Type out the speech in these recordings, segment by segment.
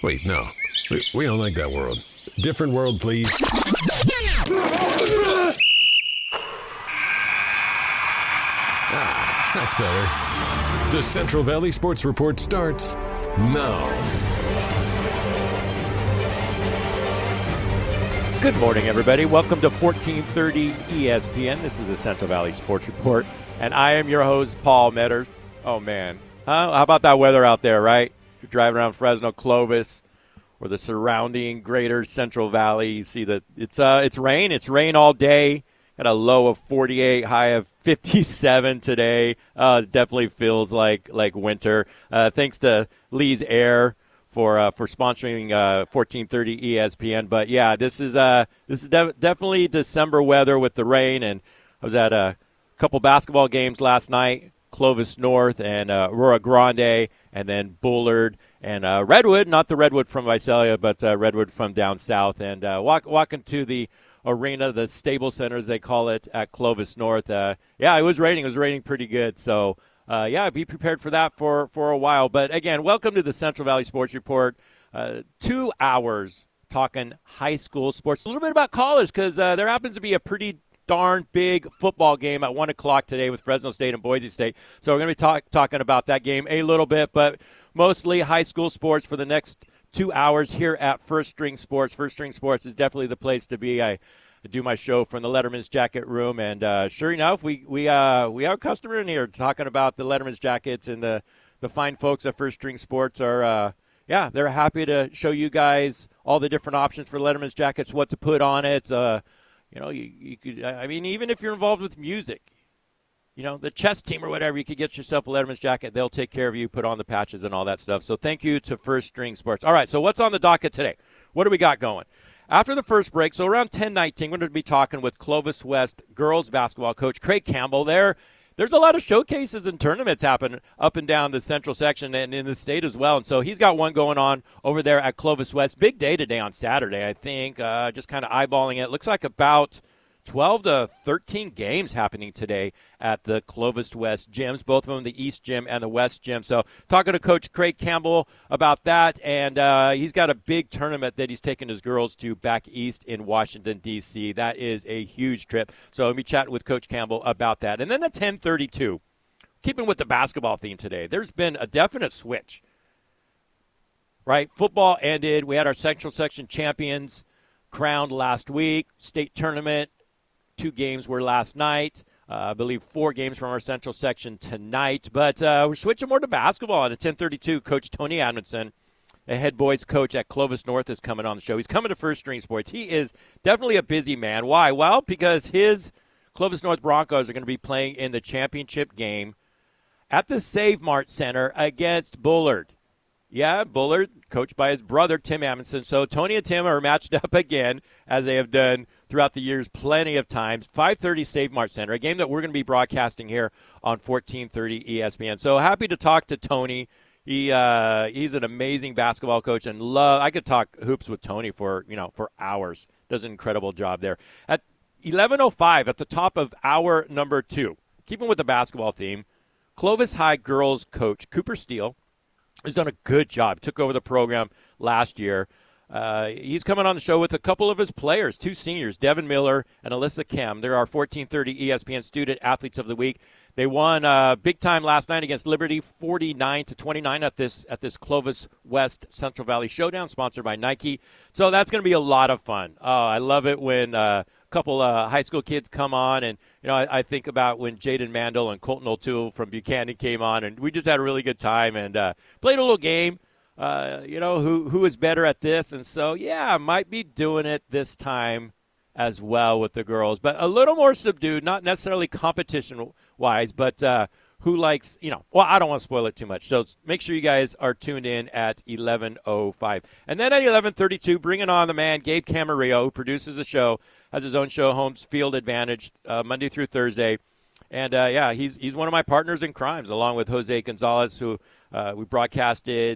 Wait, no. We don't like that world. Different world, please. That's better. The Central Valley Sports Report starts now. Good morning, everybody. Welcome to 1430 ESPN. This is the Central Valley Sports Report, and I am your host, Paul Metters. Oh, man. How about that weather out there, right? You're driving around Fresno, Clovis, or the surrounding greater Central Valley. You see that it's rain. It's rain all day. Got a low of 48, high of 57 today. It definitely feels like winter. Thanks to Lee's Air for sponsoring 1430 ESPN. But yeah, this is definitely December weather with the rain. And I was at a couple basketball games last night. Clovis North and Aurora Grande, and then Bullard and Redwood, not the Redwood from Visalia, but Redwood from down south. And walking to the arena, the Stable Center, as they call it, at Clovis North. Yeah, it was raining. It was raining pretty good. So, yeah, be prepared for that for a while. But, again, welcome to the Central Valley Sports Report. 2 hours talking high school sports. A little bit about college because there happens to be a pretty darn big football game at 1 o'clock today with Fresno State and Boise State. So we're going to be talking about that game a little bit, but mostly high school sports for the next 2 hours here at First String Sports. First String Sports is definitely the place to be. I do my show from the Letterman's Jacket Room, and sure enough, we have a customer in here talking about the Letterman's Jackets, and the fine folks at First String Sports are they're happy to show you guys all the different options for Letterman's Jackets, what to put on it. You could, I mean, even if you're involved with music, the chess team or whatever, you could get yourself a Letterman's jacket. They'll take care of you, put on the patches and all that stuff. So thank you to First String Sports. All right, so what's on the docket today? What do we got going? After the first break, so around 10:19, we're going to be talking with Clovis West girls basketball coach Craig Campbell. There's a lot of showcases and tournaments happen up and down the central section and in the state as well. And so he's got one going on over there at Clovis West. Big day today on Saturday, I think. Just kind of eyeballing it. Looks like about 12 to 13 games happening today at the Clovis West gyms, both of them the East Gym and the West Gym. So talking to Coach Craig Campbell about that, and he's got a big tournament that he's taking his girls to back east in Washington, D.C. That is a huge trip. So let me chat with Coach Campbell about that. And then at 10:32, keeping with the basketball theme today, there's been a definite switch, right? Football ended. We had our Central Section champions crowned last week, state tournament. 2 games were last night. I believe 4 games from our Central Section tonight. But we're switching more to basketball. And at 10:32, Coach Tony Adamson, a head boys coach at Clovis North, is coming on the show. He's coming to First String Sports. He is definitely a busy man. Why? Well, because his Clovis North Broncos are going to be playing in the championship game at the Save Mart Center against Bullard. Yeah, Bullard, coached by his brother, Tim Amundsen. So Tony and Tim are matched up again, as they have done throughout the years plenty of times. 5:30 Save Mart Center, a game that we're going to be broadcasting here on 1430 ESPN. So happy to talk to Tony. He's an amazing basketball coach, and I could talk hoops with Tony for hours. Does an incredible job there. At 11:05, at the top of hour number 2, keeping with the basketball theme, Clovis High girls coach Cooper Steele has done a good job. Took over the program last year. He's coming on the show with a couple of his players, 2 seniors, Devin Miller and Alyssa Kem. They're our 1430 ESPN Student Athletes of the Week. They won big time last night against Liberty, 49-29 at this Clovis West Central Valley Showdown, sponsored by Nike. So that's going to be a lot of fun. I love it when couple high school kids come on, and I think about when Jaden Mandel and Colton O'Toole from Buchanan came on, and we just had a really good time and played a little game. Who is better at this? And so I might be doing it this time as well with the girls, but a little more subdued, not necessarily competition wise, but who likes, I don't want to spoil it too much. So make sure you guys are tuned in at 11:05. And then at 11:32, bringing on the man, Gabe Camarillo, who produces the show, has his own show, Home Field Advantage, Monday through Thursday. And, he's one of my partners in crimes, along with Jose Gonzalez, who we broadcasted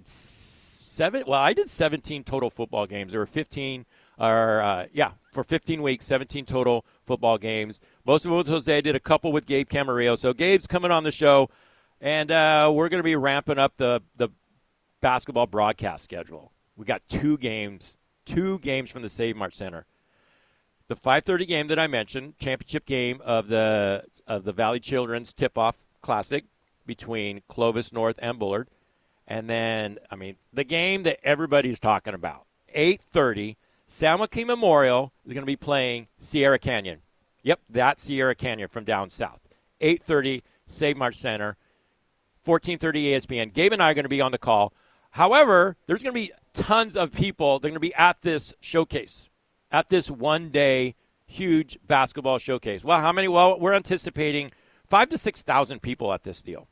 I did 17 total football games. There were 15 for 15 weeks, 17 total football games. Most of them with Jose. Did a couple with Gabe Camarillo. So Gabe's coming on the show, and we're going to be ramping up the basketball broadcast schedule. We got two games from the Save Mart Center. The 5:30 game that I mentioned, championship game of the Valley Children's Tip-Off Classic between Clovis North and Bullard. And then, the game that everybody's talking about, 8:30, San Joaquin Memorial is going to be playing Sierra Canyon. Yep, that's Sierra Canyon from down south. 8:30, Save Mart Center, 14:30 ESPN. Gabe and I are going to be on the call. However, there's going to be tons of people. They're going to be at this showcase, at this one-day huge basketball showcase. Well, how many? Well, we're anticipating 5,000 to 6,000 people at this deal.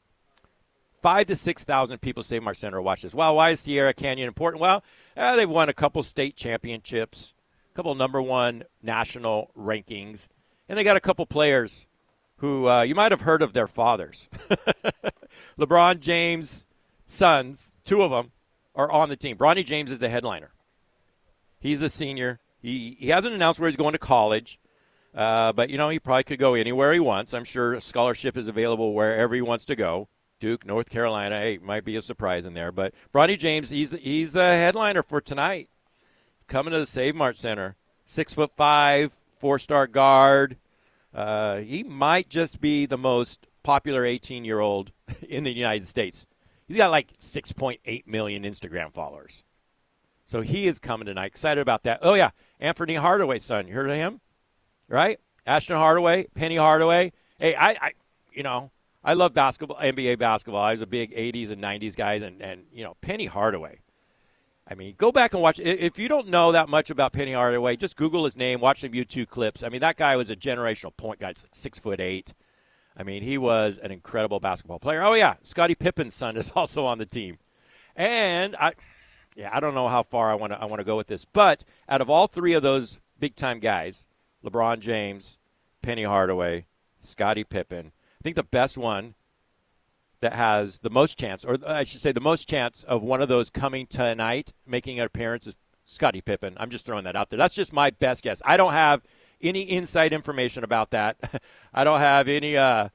5,000 to 6,000 people Save Mart Center watch this. Well, why is Sierra Canyon important? Well, they've won a couple state championships, a couple number one national rankings, and they got a couple players who you might have heard of their fathers. LeBron James' sons, two of them, are on the team. Bronny James is the headliner. He's a senior. He hasn't announced where he's going to college, but, he probably could go anywhere he wants. I'm sure a scholarship is available wherever he wants to go. Duke, North Carolina, might be a surprise in there. But Bronny James, he's the headliner for tonight. He's coming to the Save Mart Center. 6'5", 4-star guard. He might just be the most popular 18-year-old in the United States. He's got like 6.8 million Instagram followers. So he is coming tonight. Excited about that. Oh, yeah, Anthony Hardaway's son. You heard of him? Right? Ashton Hardaway, Penny Hardaway. Hey, I love basketball, NBA basketball. I was a big 80s and 90s guy, and Penny Hardaway. Go back and watch. If you don't know that much about Penny Hardaway, just Google his name, watch some YouTube clips. That guy was a generational point guard, 6'8". He was an incredible basketball player. Oh, yeah, Scottie Pippen's son is also on the team. And I don't know how far I want to go with this, but out of all three of those big-time guys, LeBron James, Penny Hardaway, Scottie Pippen, I think the best one that has the most chance, or I should say the most chance of one of those coming tonight, making an appearance, is Scottie Pippen. I'm just throwing that out there. That's just my best guess. I don't have any inside information about that. I don't have any eyes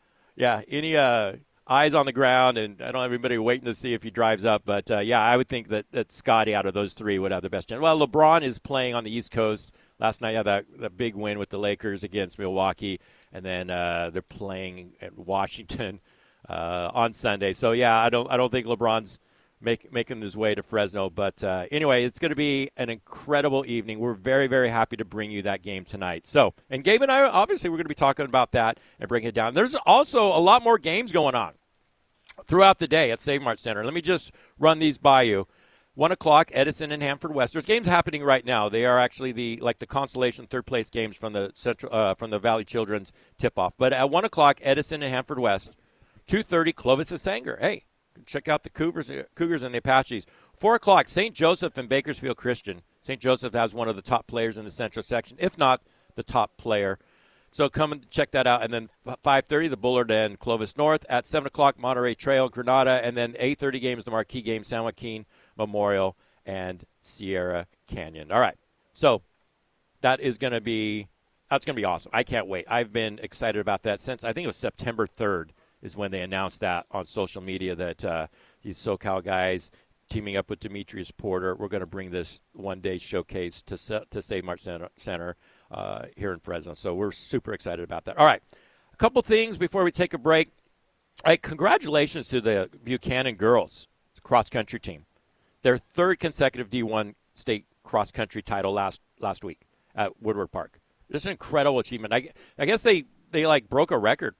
on the ground, and I don't have anybody waiting to see if he drives up. But, I would think that Scottie out of those three would have the best chance. Well, LeBron is playing on the East Coast. Last night, that big win with the Lakers against Milwaukee, and then they're playing at Washington on Sunday. So, I don't think LeBron's making his way to Fresno. But anyway, it's going to be an incredible evening. We're very, very happy to bring you that game tonight. So, and Gabe and I, obviously, we're going to be talking about that and bringing it down. There's also a lot more games going on throughout the day at Save Mart Center. Let me just run these by you. 1 o'clock, Edison and Hanford West. There's games happening right now. They are actually the consolation third-place games from the Valley Children's tip-off. But at 1 o'clock, Edison and Hanford West. 2:30, Clovis and Sanger. Hey, check out the Cougars and the Apaches. 4 o'clock, St. Joseph and Bakersfield Christian. St. Joseph has one of the top players in the Central section, if not the top player. So come and check that out. And then 5:30, the Bullard and Clovis North. At 7 o'clock, Monterey Trail, Granada. And then 8:30 games, the marquee game, San Joaquin Memorial and Sierra Canyon. All right. So that's going to be awesome. I can't wait. I've been excited about that since I think it was September 3rd is when they announced that on social media that these SoCal guys teaming up with Demetrius Porter, we're going to bring this one-day showcase to Save Mart Center here in Fresno. So we're super excited about that. All right. A couple things before we take a break. Congratulations to the Buchanan girls cross-country team. Their third consecutive D1 state cross-country title last week at Woodward Park. Just an incredible achievement. I guess they broke a record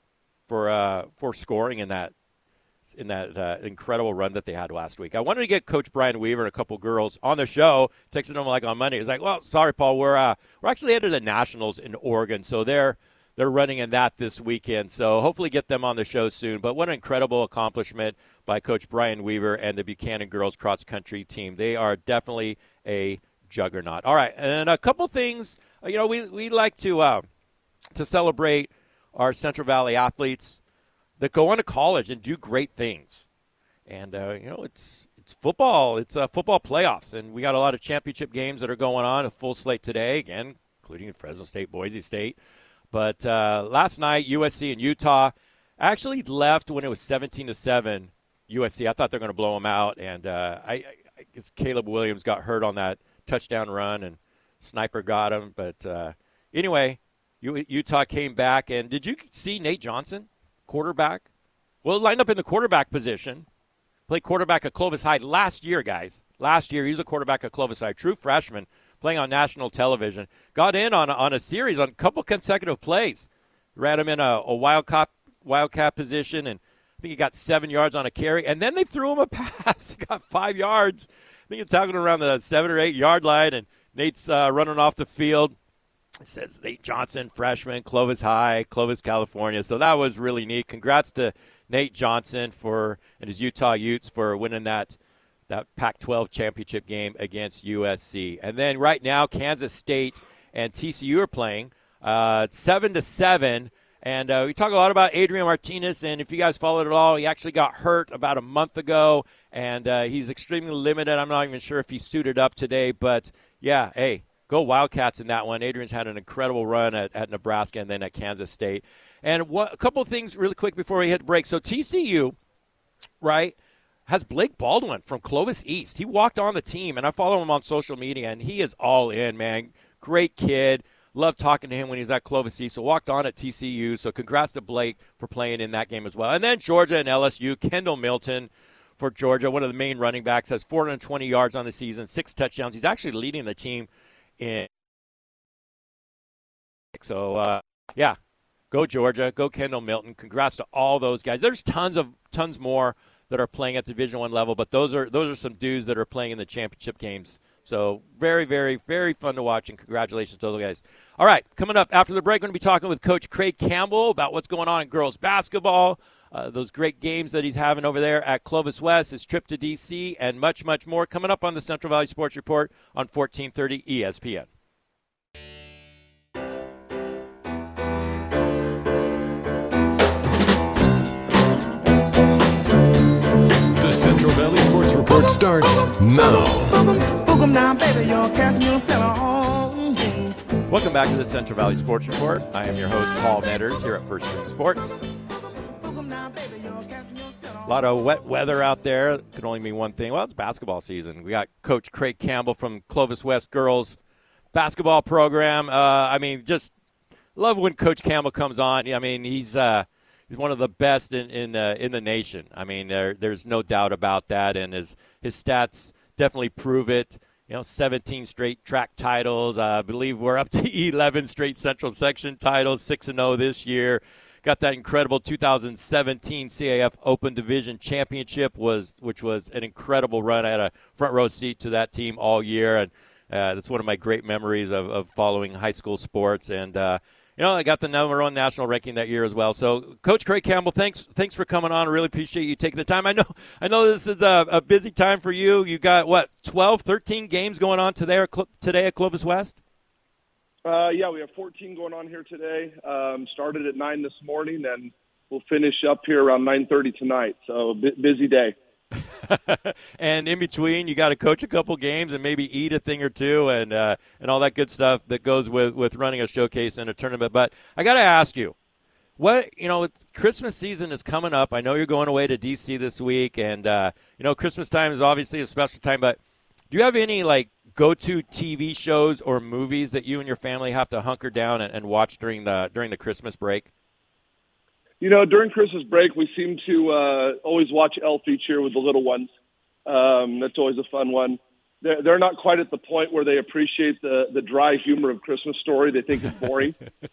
for scoring in that incredible run that they had last week. I wanted to get Coach Brian Weaver and a couple girls on the show. Texted them on Monday. He's like, "Well, sorry, Paul, we're actually headed to the Nationals in Oregon, so they're running in that this weekend. So hopefully get them on the show soon. But what an incredible accomplishment by Coach Brian Weaver and the Buchanan girls cross country team. They are definitely a juggernaut. All right, and a couple things. We like to celebrate our Central Valley athletes that go on to college and do great things. And it's football. It's football playoffs, and we got a lot of championship games that are going on. A full slate today, again, including Fresno State, Boise State. But last night, USC and Utah actually left when it was 17-7. USC, I thought they were going to blow them out, and guess Caleb Williams got hurt on that touchdown run, and Sniper got him. But anyway, Utah came back. And did you see Nate Johnson, quarterback? Well, lined up in the quarterback position. Played quarterback at Clovis High last year, guys. Last year, he was a quarterback at Clovis High. True freshman, playing on national television. Got in on a series, on a couple consecutive plays. Ran him in a wildcat position, and I think he got 7 yards on a carry. And then they threw him a pass. He got 5 yards. I think it's talking around the 7 or 8 yard line, and Nate's running off the field. It says Nate Johnson, freshman, Clovis High, Clovis, California. So that was really neat. Congrats to Nate Johnson and his Utah Utes for winning that Pac-12 championship game against USC. And then right now, Kansas State and TCU are playing 7-7. And we talk a lot about Adrian Martinez, and if you guys followed it all, he actually got hurt about a month ago, and he's extremely limited. I'm not even sure if he suited up today, but yeah, hey, go Wildcats in that one. Adrian's had an incredible run at Nebraska and then at Kansas State. And a couple of things really quick before we hit the break. So TCU, right, has Blake Baldwin from Clovis East. He walked on the team, and I follow him on social media, and he is all in, man. Great kid. Loved talking to him when he was at Clovis East. So walked on at TCU. So congrats to Blake for playing in that game as well. And then Georgia and LSU, Kendall Milton for Georgia, one of the main running backs, has 420 yards on the season, 6 touchdowns. He's actually leading the team in. So, yeah, go Georgia, go Kendall Milton. Congrats to all those guys. There's tons more that are playing at Division I level, but those are some dudes that are playing in the championship games. So very, very, very fun to watch, and congratulations to those guys. All right, coming up after the break, we're going to be talking with Coach Craig Campbell about what's going on in girls basketball, those great games that he's having over there at Clovis West, his trip to D.C., and much, much more coming up on the Central Valley Sports Report on 1430 ESPN. The Central Valley Sports Report starts now. Welcome back to the Central Valley Sports Report. I am your host, Paul Metters, here at First String Sports. A lot of wet weather out there. It could only mean one thing. Well, it's basketball season. We got Coach Craig Campbell from Clovis West girls basketball program. Just love when Coach Campbell comes on. I mean, he's one of the best in the nation. I mean, there's no doubt about that, and his stats definitely prove it. 17 straight track titles. I believe we're up to 11 straight Central Section titles, 6-0 this year. Got that incredible 2017 CAF Open Division Championship, which was an incredible run. I had a front row seat to that team all year, and that's one of my great memories of following high school sports. And I got the number 1 national ranking that year as well. So, Coach Craig Campbell, thanks for coming on. I really appreciate you taking the time. I know this is a busy time for you. You got, 12, 13 games going on today at Clovis West? Yeah, we have 14 going on here today. Started at 9 this morning, and we'll finish up here around 9:30 tonight. So, busy day. And in between, you got to coach a couple games and maybe eat a thing or two and all that good stuff that goes with running a showcase and a tournament. But I got to ask you, Christmas season is coming up. I know you're going away to D.C. this week, and Christmas time is obviously a special time. But do you have any go-to TV shows or movies that you and your family have to hunker down and watch during the Christmas break? During Christmas break, we seem to always watch Elf each year with the little ones. That's always a fun one. They're not quite at the point where they appreciate the dry humor of Christmas Story. They think it's boring.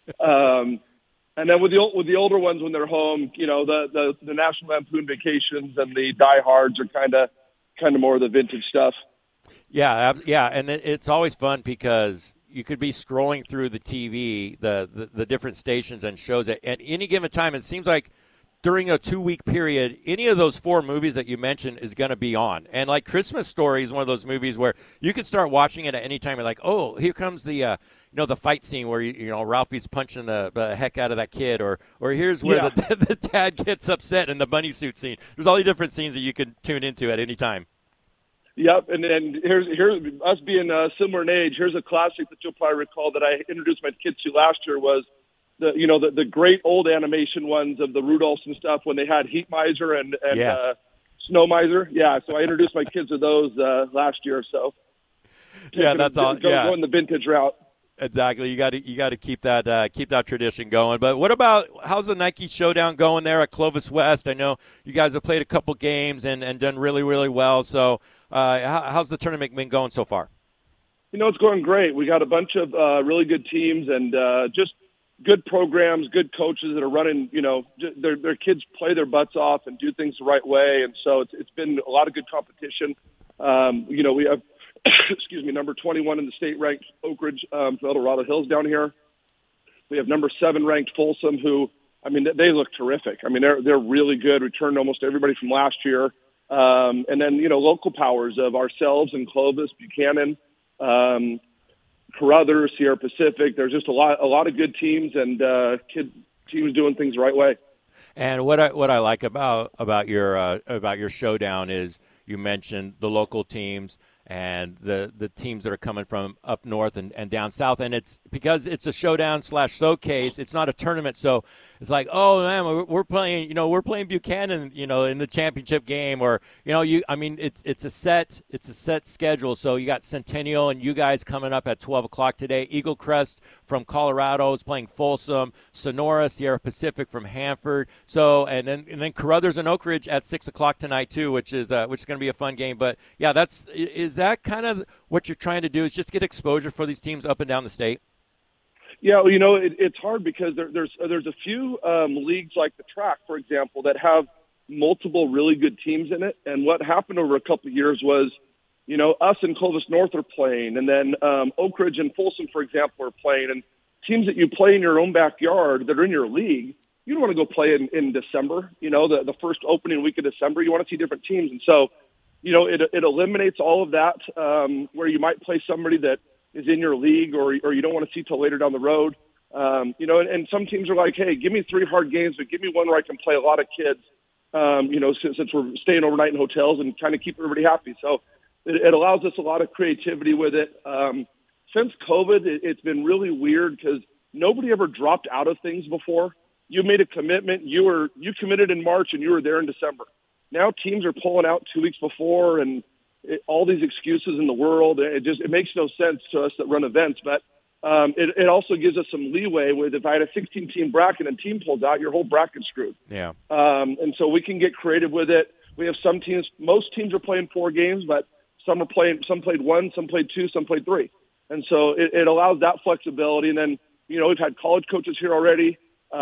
And then with the older ones, when they're home, the National Lampoon Vacations and the Die Hards are kind of more of the vintage stuff. Yeah, and it's always fun because you could be scrolling through the TV, the different stations and shows at any given time. It seems like during a 2-week period, any of those 4 movies that you mentioned is going to be on. And Christmas Story is one of those movies where you can start watching it at any time. You're like, oh, here comes the the fight scene where Ralphie's punching the heck out of that kid, or here's where the dad gets upset in the bunny suit scene. There's all these different scenes that you can tune into at any time. Yep, and here's us being similar in age. Here's a classic that you'll probably recall that I introduced my kids to last year was the great old animation ones of the Rudolphs and stuff when they had Heat Miser and Snow Miser. Yeah, so I introduced my kids to those last year or so. Yeah, that's all. Going the vintage route. Exactly. You got to keep that tradition going. But what about how's the Nike Showdown going there at Clovis West? I know you guys have played a couple games and done really, really well. So how's the tournament been going so far? It's going great. We got a bunch of really good teams and just good programs, good coaches that are running. Their kids play their butts off and do things the right way, and so it's been a lot of good competition. We have number 21 in the state ranked Oak Ridge from El Dorado Hills down here. We have number 7 ranked Folsom, who they look terrific. They're really good. Returned almost everybody from last year, and then local powers of ourselves and Clovis, Buchanan. Carruthers, Sierra Pacific. There's just a lot of good teams and teams doing things the right way. And what I like about your showdown is you mentioned the local teams and the teams that are coming from up north and down south, and it's because it's a showdown / showcase. It's not a tournament, so it's like, oh man, we're playing Buchanan, in the championship game, or it's a set schedule. So you got Centennial and you guys coming up at 12:00 today. Eagle Crest from Colorado is playing Folsom. Sonora, Sierra Pacific from Hanford. So and then Carruthers and Oak Ridge at 6:00 tonight too, which is going to be a fun game. But yeah, is that kind of what you're trying to do? Is just get exposure for these teams up and down the state? Yeah, it's hard because there's a few leagues like the track, for example, that have multiple really good teams in it. And what happened over a couple of years was, us and Clovis North are playing, and then Oak Ridge and Folsom, for example, are playing. And teams that you play in your own backyard that are in your league, you don't want to go play in December. The first opening week of December, you want to see different teams, and so it eliminates all of that where you might play somebody that is in your league or you don't want to see till later down the road. And some teams are like, hey, give me 3 hard games, but give me one where I can play a lot of kids, since we're staying overnight in hotels and kind of keep everybody happy. So it allows us a lot of creativity with it. Since COVID, it's been really weird because nobody ever dropped out of things before. You made a commitment. You committed in March and you were there in December. Now teams are pulling out 2 weeks before and all these excuses in the world. It makes no sense to us that run events, but it also gives us some leeway with if I had a 16-team bracket and team pulls out, your whole bracket's screwed. Yeah. And so we can get creative with it. We have some teams, most teams are playing 4 games, but some played 1, some played 2, some played 3. And so it allows that flexibility. And then, we've had college coaches here already.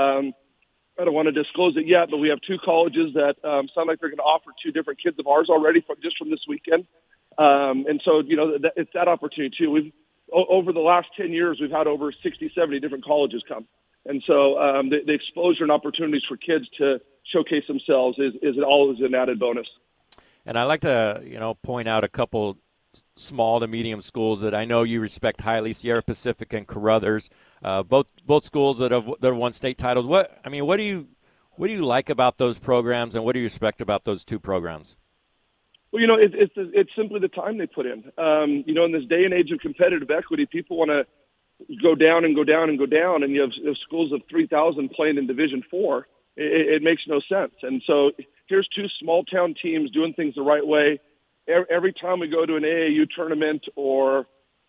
I don't want to disclose it yet, but we have 2 colleges that sound like they're going to offer 2 different kids of ours already just from this weekend. And so, it's that opportunity too. Over the last 10 years, we've had over 60, 70 different colleges come. And so the exposure and opportunities for kids to showcase themselves is always an added bonus. And I like to, point out a couple small to medium schools that I know you respect highly, Sierra Pacific and Carruthers, both schools that have won state titles. What do you like about those programs, and what do you respect about those 2 programs? Well, it's simply the time they put in. In this day and age of competitive equity, people want to go down and go down and go down, and you have schools of 3,000 playing in Division IV. It makes no sense. And so here's 2 small town teams doing things the right way. Every time we go to an AAU tournament or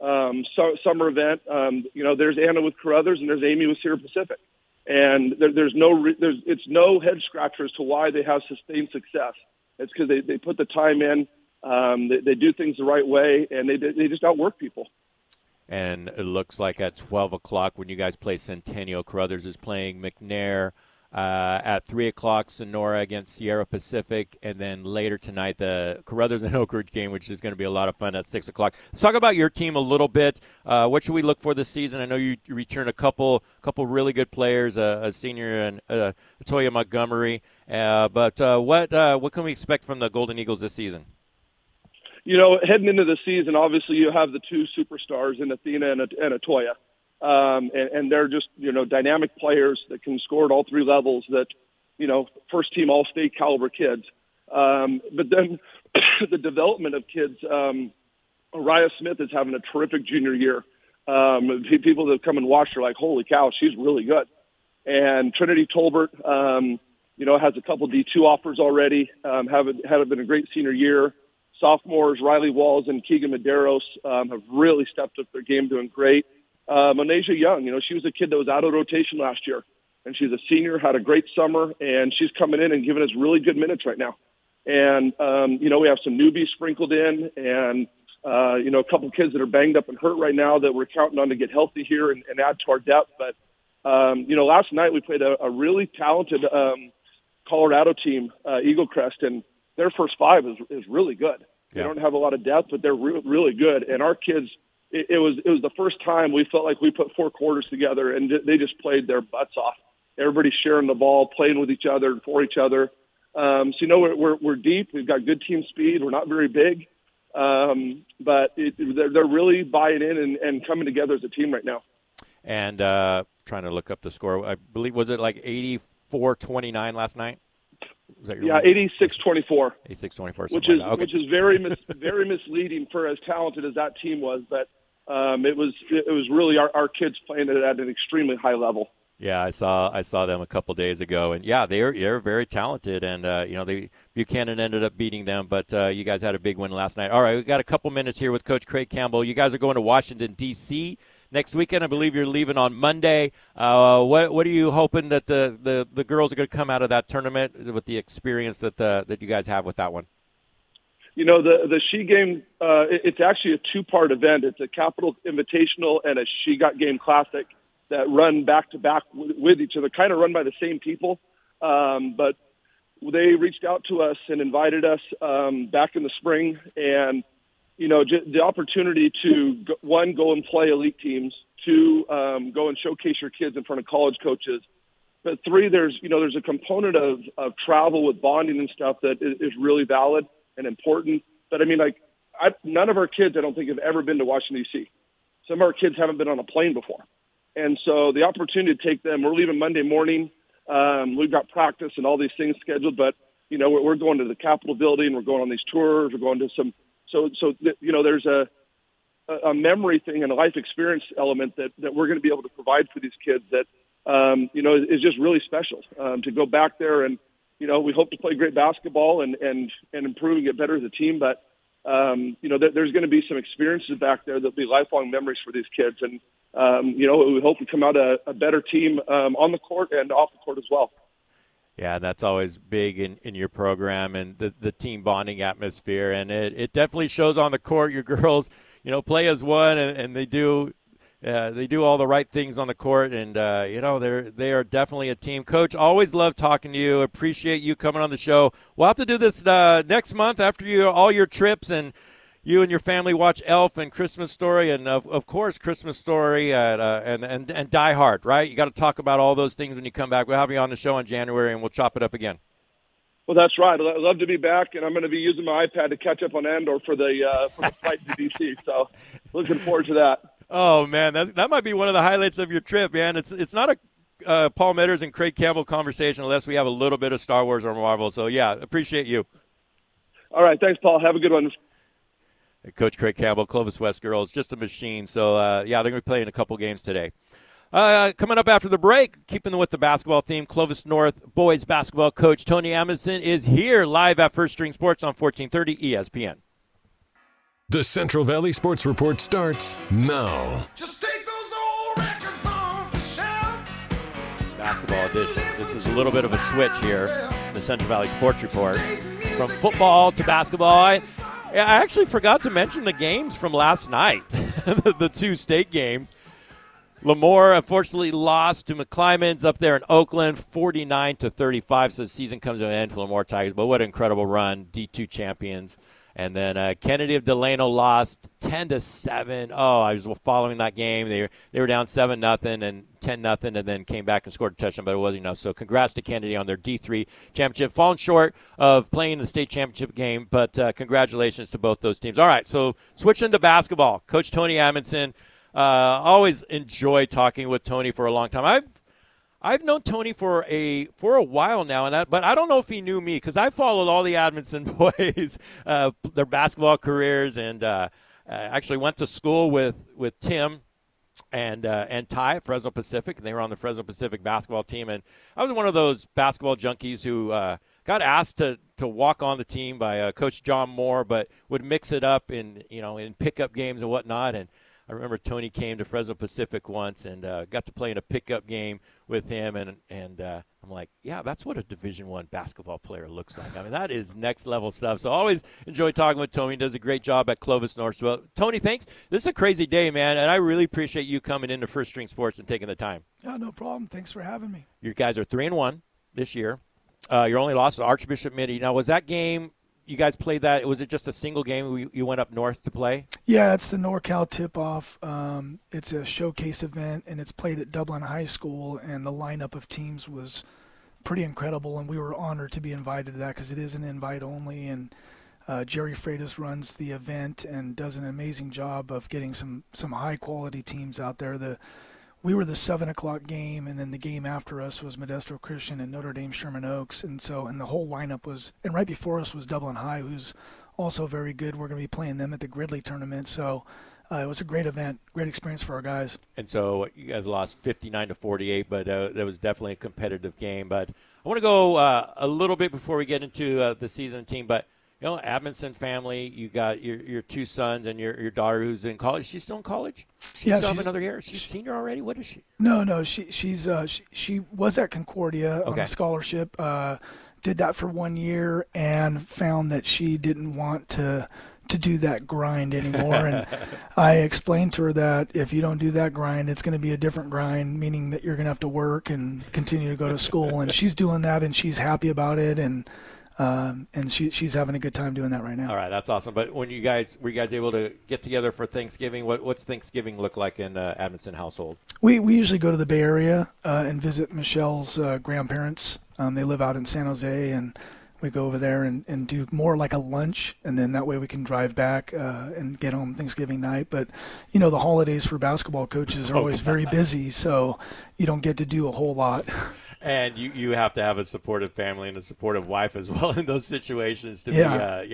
summer event, there's Anna with Carruthers and there's Amy with Sierra Pacific, and it's no head scratcher as to why they have sustained success. It's because they put the time in, they do things the right way, and they just outwork people. And it looks like at 12:00 when you guys play Centennial, Carruthers is playing McNair. At 3:00, Sonora against Sierra Pacific, and then later tonight the Carruthers and Oak Ridge game, which is going to be a lot of fun at 6:00. Let's talk about your team a little bit. What should we look for this season? I know you returned a couple really good players, a senior and Toya Montgomery. But what can we expect from the Golden Eagles this season? Heading into the season, obviously you have the 2 superstars in Athena and Toya. And they're just, dynamic players that can score at all 3 levels that, first team all-state caliber kids. But then the development of kids, Araya Smith is having a terrific junior year. People that come and watch her like, holy cow, she's really good. And Trinity Tolbert, has a couple D2 offers already. Had been a great senior year. Sophomores Riley Walls and Keegan Medeiros have really stepped up their game, doing great. Monasia Young, she was a kid that was out of rotation last year, and she's a senior, had a great summer, and she's coming in and giving us really good minutes right now. And, we have some newbies sprinkled in, and, a couple kids that are banged up and hurt right now that we're counting on to get healthy here and add to our depth. But, last night we played a really talented Colorado team, Eagle Crest, and their first five is really good. They don't have a lot of depth, but they're really good. And our kids, it was the first time we felt like we put four quarters together, and they just played their butts off. Everybody sharing the ball, playing with each other and for each other. We're deep. We've got good team speed. We're not very big, but they're really buying in and coming together as a team right now. And trying to look up the score, I believe, was it like 84-29 last night? 86-24. 86-24, which is very misleading for as talented as that team was. But it was really our kids playing it at an extremely high level. Yeah, I saw them a couple days ago, and they're very talented, and Buchanan ended up beating them, but you guys had a big win last night. All right, we got a couple minutes here with Coach Craig Campbell. You guys are going to Washington D.C. next weekend. I believe you're leaving on Monday. What are you hoping that the girls are going to come out of that tournament with the experience that you guys have with that one? The She Game, it's actually a two-part event. It's a Capital Invitational and a She Got Game Classic that run back-to-back with each other, kind of run by the same people. But they reached out to us and invited us back in the spring. And, the opportunity to, one, go and play elite teams, two, go and showcase your kids in front of college coaches. But three, there's a component of travel with bonding and stuff that is really valid and important. But, none of our kids, I don't think, have ever been to Washington, D.C. Some of our kids haven't been on a plane before. And so the opportunity to take them, we're leaving Monday morning. We've got practice and all these things scheduled, but, we're going to the Capitol building. We're going on these tours. We're going to some, there's a memory thing and a life experience element that we're going to be able to provide for these kids that, is just really special to go back there. And, we hope to play great basketball and improve and get better as a team. But, there's going to be some experiences back there that'll be lifelong memories for these kids. And, we hope to come out a better team on the court and off the court as well. Yeah, that's always big in your program and the team bonding atmosphere. And it definitely shows on the court. Your girls, play as one, and they do all the right things on the court. And, they are definitely a team. Coach, always love talking to you. Appreciate you coming on the show. We'll have to do this next month after all your trips and you and your family watch Elf and Christmas Story, and of course Christmas Story and Die Hard, right? You got to talk about all those things when you come back. We'll have you on the show in January, and we'll chop it up again. Well, that's right. I'd love to be back, and I'm going to be using my iPad to catch up on Andor for the flight to D.C. So, looking forward to that. Oh man, that might be one of the highlights of your trip, man. It's not a Paul Metters and Craig Campbell conversation unless we have a little bit of Star Wars or Marvel. So yeah, appreciate you. All right, thanks, Paul. Have a good one. Coach Craig Campbell, Clovis West girls, just a machine. So, they're going to be playing a couple games today. Coming up after the break, keeping with the basketball theme, Clovis North boys basketball coach Tony Amundsen is here live at First String Sports on 1430 ESPN. The Central Valley Sports Report starts now. Just take those old records on the shelf. Basketball edition. This is a little bit of a switch here, the Central Valley Sports Report. From football to basketball, I actually forgot to mention the games from last night, the two state games. Lemoore unfortunately lost to McClymonds up there in Oakland, 49-35. So the season comes to an end for Lemoore Tigers. But what an incredible run, D2 champions. And then Kennedy of Delano lost 10-7. Oh, I was following that game. They were down 7-0 and 10-0, and then came back and scored a touchdown, but it wasn't enough. So congrats to Kennedy on their D3 championship. Falling short of playing the state championship game, but congratulations to both those teams. All right, so switching to basketball. Coach Tony Amundsen. Always enjoy talking with Tony for a long time. I've known Tony for a while now, but I don't know if he knew me because I followed all the Amundsen boys, their basketball careers, and actually went to school with Tim and Ty at Fresno Pacific, and they were on the Fresno Pacific basketball team. And I was one of those basketball junkies who got asked to walk on the team by Coach John Moore, but would mix it up in pickup games and whatnot. And I remember Tony came to Fresno Pacific once and got to play in a pickup game with him, and I'm like, yeah, that's what a Division I basketball player looks like. I mean, that is next level stuff. So I always enjoy talking with Tony. He does a great job at Clovis North. So, Tony, thanks. This is a crazy day, man, and I really appreciate you coming into First String Sports and taking the time. Yeah, no problem. Thanks for having me. You guys are 3-1 this year. Your only loss to Archbishop Mitty. Now, was that game you guys played that? Was it just a single game you went up north to play? Yeah, it's the NorCal tip-off. It's a showcase event, and it's played at Dublin High School, and the lineup of teams was pretty incredible, and we were honored to be invited to that because it is an invite only, and Jerry Freitas runs the event and does an amazing job of getting some high-quality teams out there. We were the 7 o'clock game, and then the game after us was Modesto Christian and Notre Dame Sherman Oaks. And the whole lineup was, and right before us was Dublin High, who's also very good. We're going to be playing them at the Gridley tournament. So it was a great event, great experience for our guys. And so you guys lost 59-48, but that was definitely a competitive game. But I want to go a little bit before we get into the season team. But Admonson family, you got your two sons and your daughter who's in college. She's still in college? She's still have another year? She's a senior already? What is she? No. She was at Concordia on a scholarship. Did that for 1 year and found that she didn't want to do that grind anymore. And I explained to her that if you don't do that grind, it's going to be a different grind, meaning that you're going to have to work and continue to go to school. And she's doing that, and she's happy about it. And she's having a good time doing that right now. All right, that's awesome. But were you guys able to get together for Thanksgiving? What's Thanksgiving look like in Admonson household? We usually go to the Bay Area and visit Michelle's grandparents. They live out in San Jose, and we go over there and do more like a lunch, and then that way we can drive back and get home Thanksgiving night. But, the holidays for basketball coaches are always very busy, so you don't get to do a whole lot. And you have to have a supportive family and a supportive wife as well in those situations to be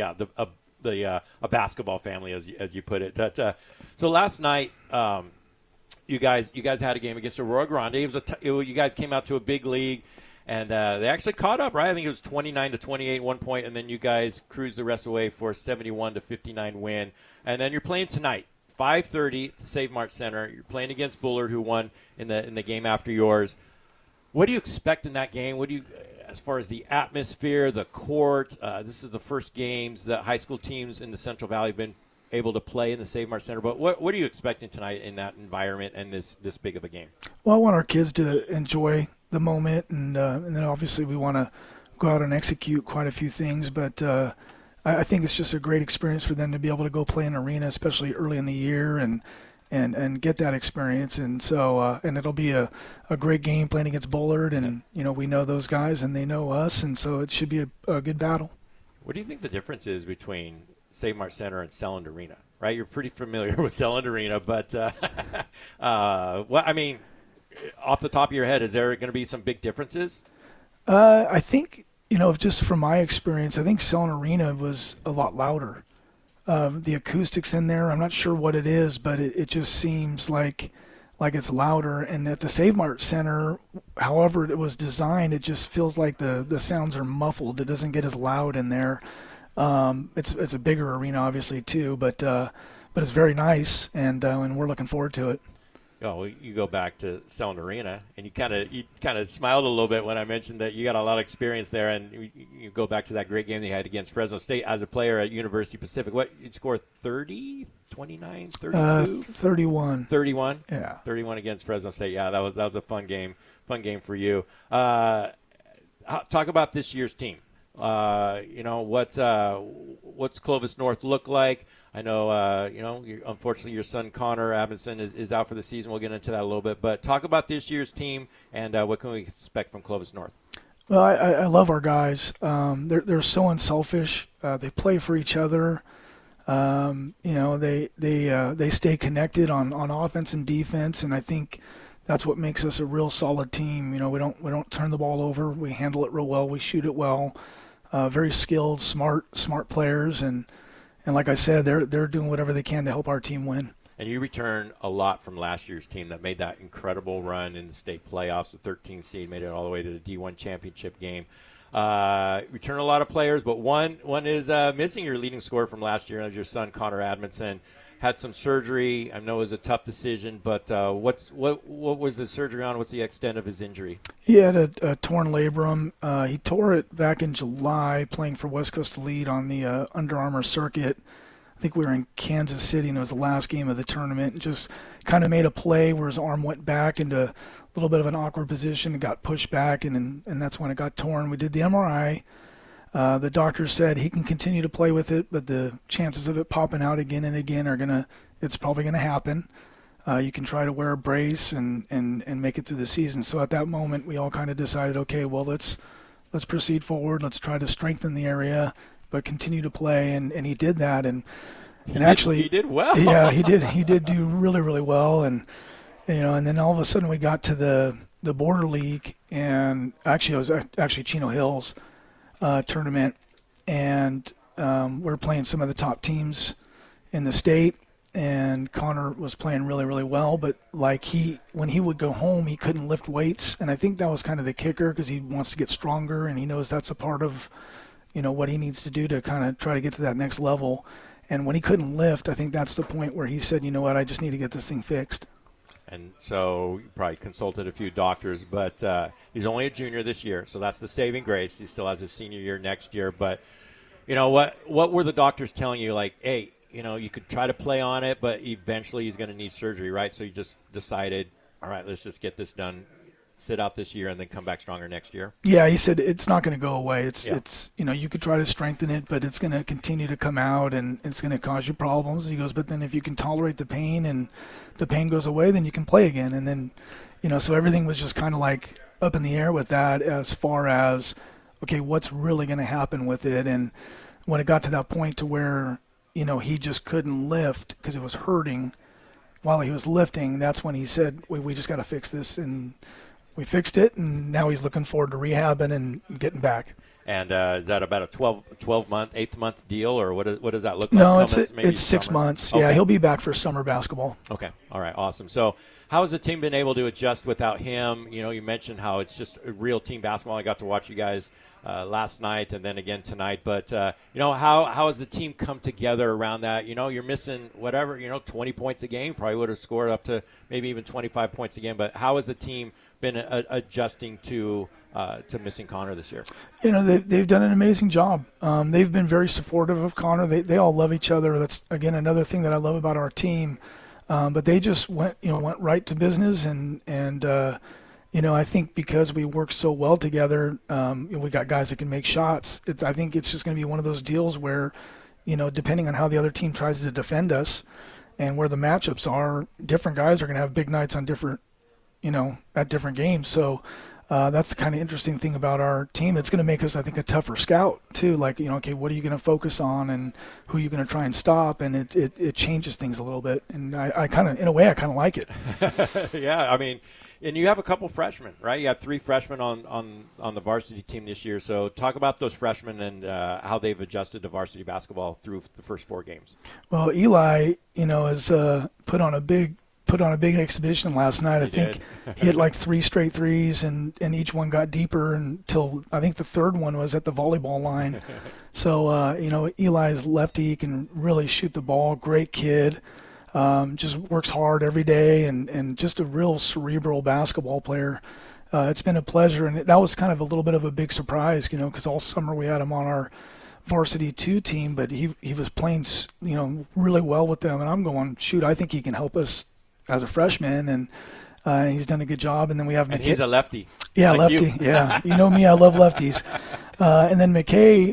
a basketball family, as you put it. But, so last night, you guys had a game against Aurora Grande. You guys came out to a big league, and they actually caught up, right? I think it was 29-28 at one point, and then you guys cruised the rest away for a 71-59 win. And then you're playing tonight, 5:30 at the Save Mart Center. You're playing against Bullard, who won in the game after yours. What do you expect in that game? As far as the atmosphere, the court? This is the first games that high school teams in the Central Valley have been able to play in the Save Mart Center. But what are you expecting tonight in that environment and this big of a game? Well, I want our kids to enjoy the moment, and then obviously we want to go out and execute quite a few things. But I think it's just a great experience for them to be able to go play in an arena, especially early in the year, and get that experience. And so and it'll be a great game playing against Bullard, and we know those guys and they know us, and so it should be a good battle. What do you think the difference is between Save Mart Center and Selland Arena? Right, you're pretty familiar with Selland Arena, but off the top of your head, is there going to be some big differences? I think just from my experience, I think Selland Arena was a lot louder. The acoustics in there, I'm not sure what it is, but it just seems like it's louder. And at the Save Mart Center, however it was designed, it just feels like the sounds are muffled. It doesn't get as loud in there. It's a bigger arena, obviously, too, but it's very nice, and we're looking forward to it. Oh, you go back to Selland Arena, and you kind of smiled a little bit when I mentioned that you got a lot of experience there, and you go back to that great game they had against Fresno State as a player at University Pacific. What, you scored 30, 29, 32? 31. 31? Yeah. 31 against Fresno State. Yeah, that was a fun game for you. Talk about this year's team. What's Clovis North look like? I know, unfortunately your son Connor Admonson is out for the season. We'll get into that a little bit. But talk about this year's team and what can we expect from Clovis North? Well, I love our guys. They're so unselfish. They play for each other. They stay connected on offense and defense, and I think that's what makes us a real solid team. We don't turn the ball over. We handle it real well. We shoot it well. Very skilled, smart players, and like I said, they're doing whatever they can to help our team win. And you return a lot from last year's team that made that incredible run in the state playoffs. The 13th seed made it all the way to the D1 championship game. Return a lot of players, but one is missing your leading scorer from last year. As your son Connor Admonson had some surgery. I know it was a tough decision, but what was the surgery on? What's the extent of his injury? He had a torn labrum. He tore it back in July playing for West Coast Elite on the Under Armour circuit. I think we were in Kansas City, and it was the last game of the tournament, and just kind of made a play where his arm went back into a little bit of an awkward position and got pushed back, and that's when it got torn. We did the MRI. The doctor said he can continue to play with it, but the chances of it popping out again and again it's probably going to happen. You can try to wear a brace and make it through the season. So at that moment, we all kind of decided, okay, well, let's proceed forward. Let's try to strengthen the area, but continue to play, and he did that, and actually he did well. Yeah, he did do really, really well, and and then all of a sudden we got to the Border League, and actually it was Chino Hills tournament, and we're playing some of the top teams in the state, and Connor was playing really, really well, but when he would go home, he couldn't lift weights, and I think that was kind of the kicker because he wants to get stronger, and he knows that's a part of what he needs to do to kind of try to get to that next level. And when he couldn't lift, I think that's the point where he said, you know what, I just need to get this thing fixed. And so you probably consulted a few doctors, but he's only a junior this year, so that's the saving grace. He still has his senior year next year. But, what were the doctors telling you? Like, hey, you could try to play on it, but eventually he's going to need surgery, right? So you just decided, all right, let's just get this done, sit out this year, and then come back stronger next year? Yeah, he said it's not going to go away. It's you could try to strengthen it, but it's going to continue to come out, and it's going to cause you problems. He goes, but then if you can tolerate the pain and the pain goes away, then you can play again. And then, so everything was just kind of like up in the air with that as far as, okay, what's really going to happen with it? And when it got to that point to where, he just couldn't lift because it was hurting while he was lifting, that's when he said, we just got to fix this. And we fixed it, and now he's looking forward to rehabbing and getting back. And is that about a 12-month, 8th-month deal, or what does that look like? No, it's 6 months. Okay. Yeah, he'll be back for summer basketball. Okay. All right. Awesome. So how has the team been able to adjust without him? You mentioned how it's just a real team basketball. I got to watch you guys last night and then again tonight. But, how has the team come together around that? You're missing 20 points a game. Probably would have scored up to maybe even 25 points a game. But how has the team been adjusting to missing Connor this year? They've done an amazing job. They've been very supportive of Connor. They all love each other. That's, again, another thing that I love about our team. But they just went right to business, and I think because we work so well together, we got guys that can make shots. I think it's just going to be one of those deals where, depending on how the other team tries to defend us and where the matchups are, different guys are going to have big nights on different, at different games. So that's the kind of interesting thing about our team. It's going to make us, I think, a tougher scout too. Like, okay, what are you going to focus on, and who are you going to try and stop? And it changes things a little bit. And I kind of, in a way, I kind of like it. Yeah, I mean, and you have a couple freshmen, right? You have 3 freshmen on the varsity team this year. So talk about those freshmen and how they've adjusted to varsity basketball through the first 4 games. Well, Eli, has put on a big exhibition last night. I think he hit like 3 straight threes, and each one got deeper until I think the third one was at the volleyball line. So, Eli's lefty. He can really shoot the ball. Great kid. Just works hard every day, and just a real cerebral basketball player. It's been a pleasure, and that was kind of a little bit of a big surprise, because all summer we had him on our varsity 2 team, but he was playing, really well with them, and I'm going, shoot, I think he can help us as a freshman, and he's done a good job. And then we have McKay. And he's a lefty. Yeah, like lefty. You. Yeah, you know me, I love lefties. And then McKay,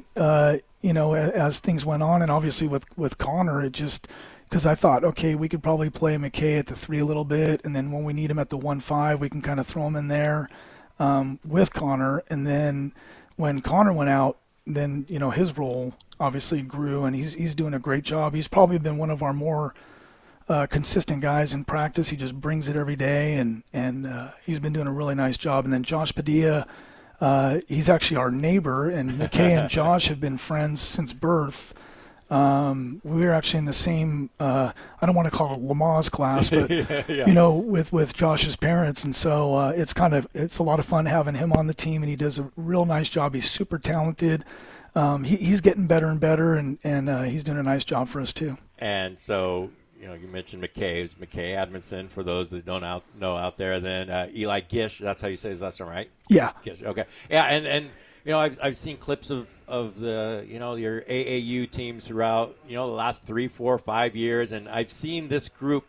as things went on, and obviously with Connor, it just because I thought, okay, we could probably play McKay at the 3 a little bit, and then when we need him at the 1-5, we can kind of throw him in there with Connor. And then when Connor went out, then his role obviously grew, and he's doing a great job. He's probably been one of our more consistent guys in practice. He just brings it every day, and he's been doing a really nice job. And then Josh Padilla, he's actually our neighbor, and McKay and Josh have been friends since birth. We were actually in the same, I don't want to call it Lamaze class, but, with Josh's parents. And so it's a lot of fun having him on the team, and he does a real nice job. He's super talented. He's getting better and better, and he's doing a nice job for us too. And so, you mentioned McKay. It's McKay Admonson, for those that don't know out there. Then Eli Gish, that's how you say his last name, right? Yeah. Gish, okay. Yeah, and I've seen clips of the, your AAU teams throughout, the last 3, 4, 5 years, and I've seen this group,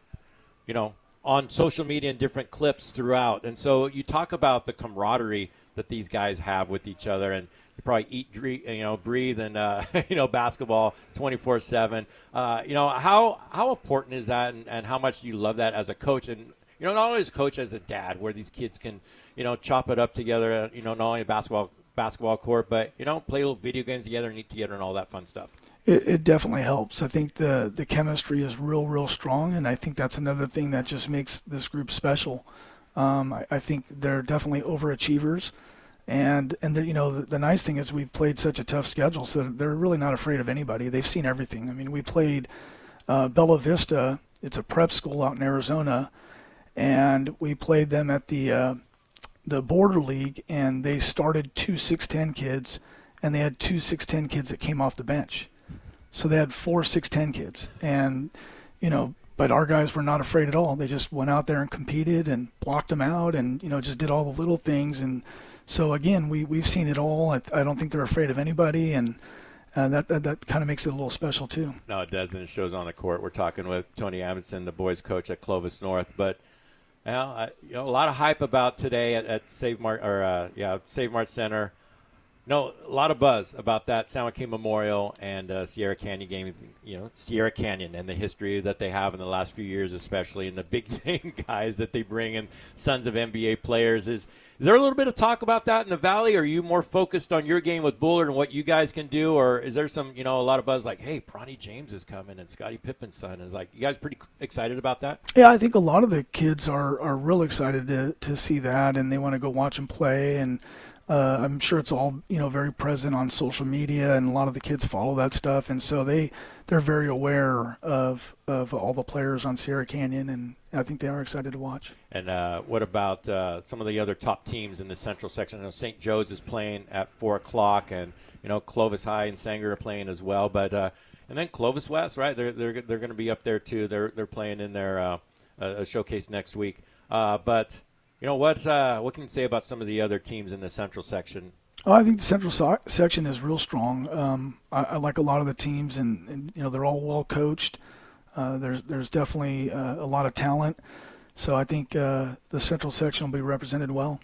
on social media and different clips throughout. And so you talk about the camaraderie that these guys have with each other, and you probably eat, breathe, and basketball 24/7. How important is that, and how much do you love that as a coach, and not only as a coach, as a dad, where these kids can chop it up together, not only a basketball court, but play little video games together and eat together and all that fun stuff. It definitely helps. I think the chemistry is real strong, and I think that's another thing that just makes this group special. I think they're definitely overachievers. And the nice thing is we've played such a tough schedule, so they're really not afraid of anybody. They've seen everything. I mean, we played Bella Vista. It's a prep school out in Arizona, and we played them at the Border League, and they started 2 6'10" kids, and they had 2 6'10" kids that came off the bench. So they had 4 6'10" kids, and but our guys were not afraid at all. They just went out there and competed and blocked them out, and just did all the little things. And so again, we've seen it all. I don't think they're afraid of anybody, and that kind of makes it a little special too. No, it does, and it shows on the court. We're talking with Tony Admonson, the boys coach at Clovis North, but a lot of hype about today at Save Mart Center. No, a lot of buzz about that San Joaquin Memorial and Sierra Canyon game. Sierra Canyon and the history that they have in the last few years, especially, and the big name guys that they bring in, sons of NBA players. Is there a little bit of talk about that in the Valley? Or are you more focused on your game with Bullard and what you guys can do? Or is there some, a lot of buzz like, hey, Bronny James is coming and Scottie Pippen's son is like, you guys pretty excited about that? Yeah, I think a lot of the kids are real excited to see that, and they want to go watch them play. And I'm sure it's all very present on social media, and a lot of the kids follow that stuff, and so they're very aware of all the players on Sierra Canyon, and I think they are excited to watch. And what about some of the other top teams in the Central section? I know St. Joe's is playing at 4:00, and Clovis High and Sanger are playing as well, but and then Clovis West, right? They're going to be up there too. They're playing in their showcase next week, but. What can you say about some of the other teams in the Central section? Oh, I think the Central section is real strong. I like a lot of the teams, and they're all well coached. There's definitely a lot of talent, so I think the Central section will be represented well.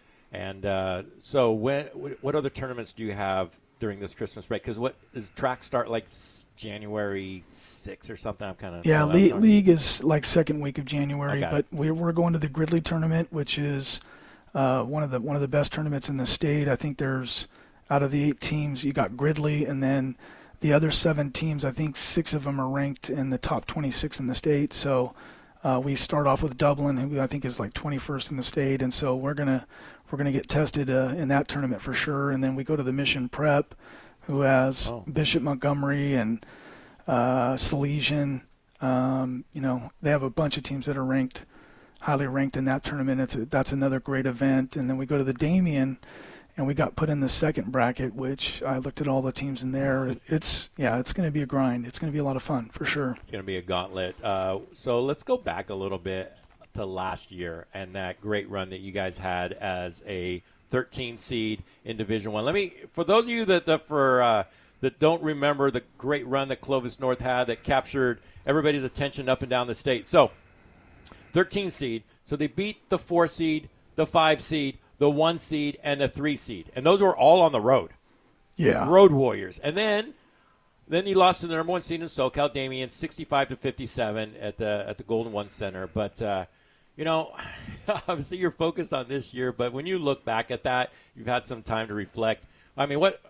And so, what other tournaments do you have during this Christmas break? Because what does track start like January 6th or something? I'm kind of league is like second week of January, okay. But we're going to the Gridley tournament, which is one of the best tournaments in the state. I think there's out of the 8 teams, you got Gridley, and then the other 7 teams, I think 6 of them are ranked in the top 26 in the state. So we start off with Dublin, who I think is like 21st in the state, and so we're gonna get tested in that tournament for sure. And then we go to the Mission Prep, who has Bishop Montgomery and Salesian. They have a bunch of teams that are highly ranked in that tournament. That's another great event. And then we go to the Damien, and we got put in the second bracket, which I looked at all the teams in there. It's going to be a grind. It's going to be a lot of fun for sure. It's going to be a gauntlet. So let's go back a little bit to last year and that great run that you guys had as a 13 seed in Division I. For those of you that don't remember the great run that Clovis North had that captured everybody's attention up and down the state. So 13 seed. So they beat the 4 seed, the 5 seed, the 1 seed, and the 3 seed. And those were all on the road. Yeah. Road Warriors. And then you lost to the number 1 seed in SoCal, Damien, 65-57 at the Golden One Center. But, obviously you're focused on this year. But when you look back at that, you've had some time to reflect. I mean, what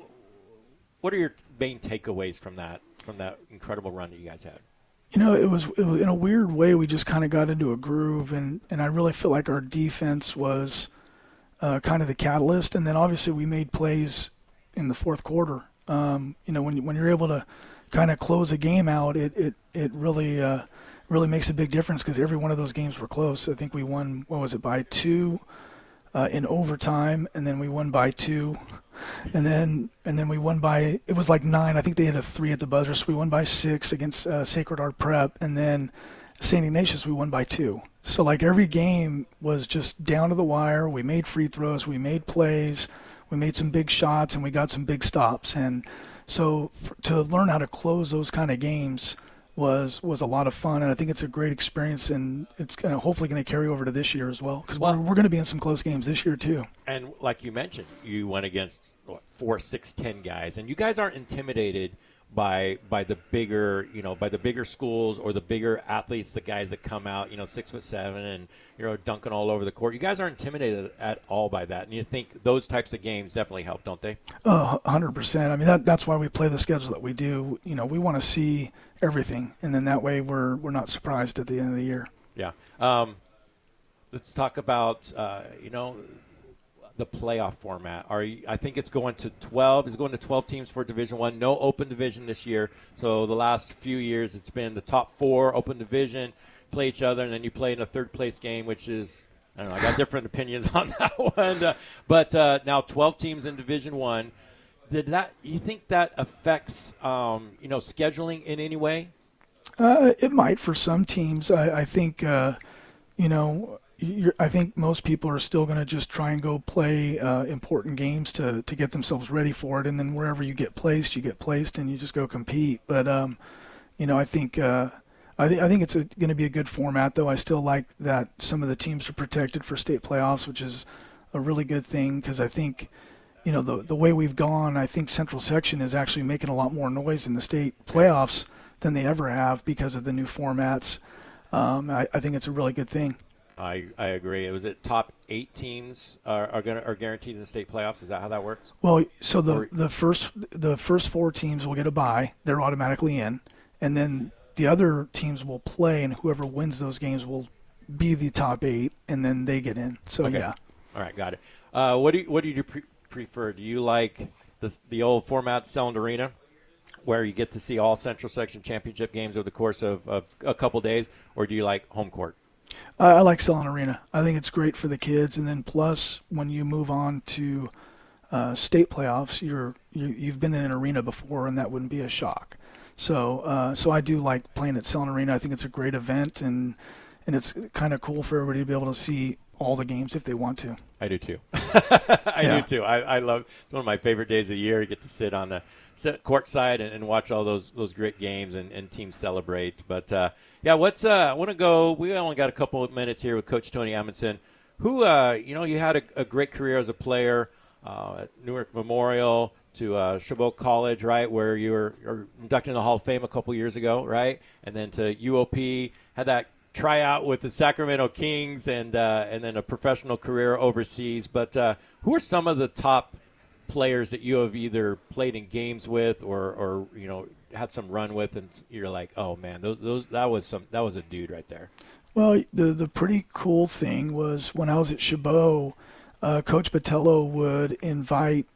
are your main takeaways from that incredible run that you guys had? It was in a weird way, we just kind of got into a groove, and I really feel like our defense was kind of the catalyst. And then obviously we made plays in the fourth quarter. When you're able to kind of close a game out, it really really makes a big difference because every one of those games were close. I think we won, by 2 in overtime, and then we won by 2, and then we won by, it was like 9. I think they had a 3 at the buzzer, so we won by 6 against Sacred Heart Prep, and then St. Ignatius we won by 2. So like every game was just down to the wire. We made free throws, we made plays, we made some big shots, and we got some big stops. And so to learn how to close those kind of games was a lot of fun, and I think it's a great experience, and it's hopefully going to carry over to this year as well, because we're going to be in some close games this year too. And like you mentioned, you went against 4, 6, 10 guys, and you guys aren't intimidated by the bigger schools or the bigger athletes, the guys that come out 6'7" and dunking all over the court. You guys aren't intimidated at all by that, and you think those types of games definitely help, don't they? 100%. I mean that's why we play the schedule that we do. We want to see everything, and then that way we're not surprised at the end of the year. Yeah. Let's talk about the playoff format. I think it's going to 12. It's going to 12 teams for Division I. No open division this year. So the last few years, it's been the top 4 open division play each other, and then you play in a third place game, which is, I don't know, I got different opinions on that one. But now 12 teams in Division I. You think that affects scheduling in any way? It might for some teams. I think I think most people are still going to just try and go play important games to get themselves ready for it, and then wherever you get placed, and you just go compete. But I think it's going to be a good format, though. I still like that some of the teams are protected for state playoffs, which is a really good thing, because I think the way we've gone, I think Central Section is actually making a lot more noise in the state playoffs than they ever have because of the new formats. I think it's a really good thing. I agree. Was it top 8 teams are guaranteed in the state playoffs? Is that how that works? Well, so the first 4 teams will get a bye. They're automatically in, and then the other teams will play, and whoever wins those games will be the top 8, and then they get in. So okay. Yeah. All right, got it. What do you prefer? Do you like the old format, Selland Arena, where you get to see all Central Section championship games over the course of a couple days, or do you like home court? I like Selland Arena. I think it's great for the kids, and then plus when you move on to state playoffs, you've been in an arena before, and that wouldn't be a shock. So I do like playing at Selland Arena. I think it's a great event, and it's kind of cool for everybody to be able to see all the games if they want to. I do too. I do too. I love, it's one of my favorite days of the year. You get to sit on the courtside and watch all those great games and teams celebrate. But I want to go. We only got a couple of minutes here with Coach Tony Amundsen, who you had a great career as a player at Newark Memorial to Chabot College, right, where you were inducted in the Hall of Fame a couple years ago, right, and then to UOP, had that tryout with the Sacramento Kings, and then a professional career overseas. But who are some of the top players that you have either played in games with or had some run with, and you're like, oh man, that was a dude right there? Well, the pretty cool thing was when I was at Chabot, Coach Botello would invite.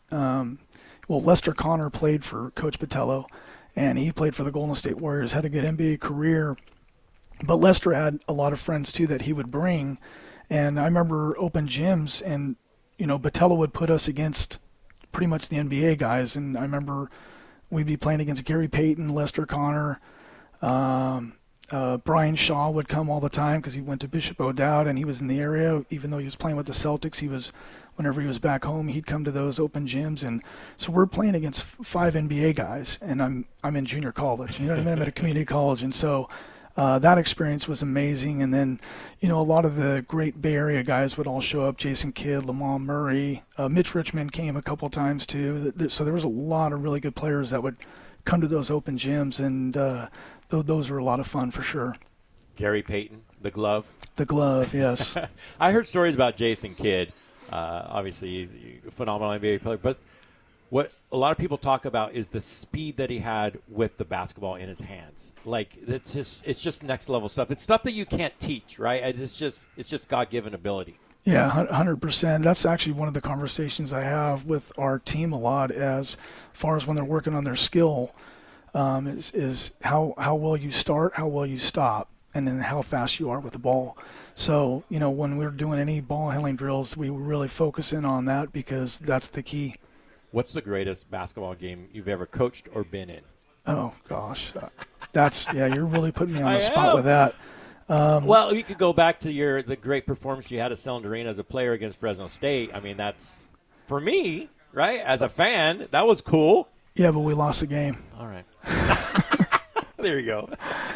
Lester Connor played for Coach Botello, and he played for the Golden State Warriors, had a good NBA career. But Lester had a lot of friends, too, that he would bring. And I remember open gyms, and, Botello would put us against pretty much the NBA guys. And I remember we'd be playing against Gary Payton, Lester Connor. Brian Shaw would come all the time because he went to Bishop O'Dowd, and he was in the area. Even though he was playing with the Celtics, whenever he was back home, he'd come to those open gyms. And so we're playing against 5 NBA guys, and I'm in junior college. You know what I mean? I'm at a community college. And so that experience was amazing. And then, a lot of the great Bay Area guys would all show up. Jason Kidd, Lamar Murray, Mitch Richmond came a couple times too. So there was a lot of really good players that would come to those open gyms, and those were a lot of fun for sure. Gary Payton, the glove. The glove, yes. I heard stories about Jason Kidd. Obviously, he's a phenomenal NBA player, but what a lot of people talk about is the speed that he had with the basketball in his hands. Like, it's just next level stuff. It's stuff that you can't teach, right? It's just God-given ability. Yeah, 100%. That's actually one of the conversations I have with our team a lot, as far as when they're working on their skill. is how well you start, how well you stop, and then how fast you are with the ball. So, when we're doing any ball handling drills, we really focus in on that because that's the key. What's the greatest basketball game you've ever coached or been in? Oh, gosh. You're really putting me on the spot with that. Well, you could go back to the great performance you had at Selland Arena as a player against Fresno State. I mean, that's, for me, right, as a fan, that was cool. Yeah, but we lost the game. All right. There you go.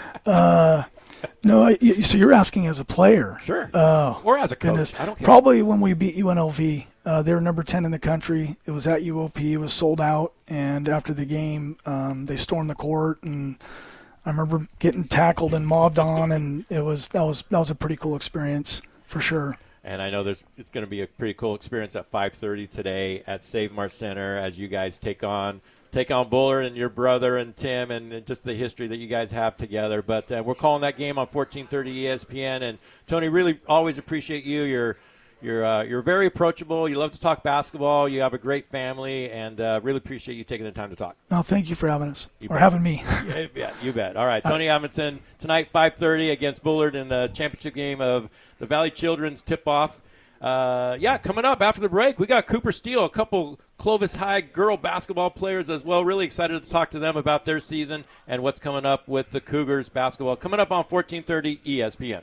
No, so you're asking as a player. Sure. Or as a coach. Goodness. I don't care. Probably when we beat UNLV. They were number 10 in the country. It was at UOP. It was sold out. And after the game, they stormed the court. And I remember getting tackled and mobbed on. And that was a pretty cool experience for sure. And I know it's going to be a pretty cool experience at 5:30 today at Save Mart Center as you guys take on Bullard and your brother and Tim and just the history that you guys have together. But we're calling that game on 1430 ESPN. And Tony, really always appreciate you. You're very approachable. You love to talk basketball. You have a great family, and really appreciate you taking the time to talk. No, thank you for having us having me. Yeah, you bet. All right, Tony Amundsen tonight 5:30 against Bullard in the championship game of the Valley Children's tip-off. Coming up after the break, we got Cooper Steele, a couple Clovis High girl basketball players as well. Really excited to talk to them about their season and what's coming up with the Cougars basketball. Coming up on 1430 ESPN.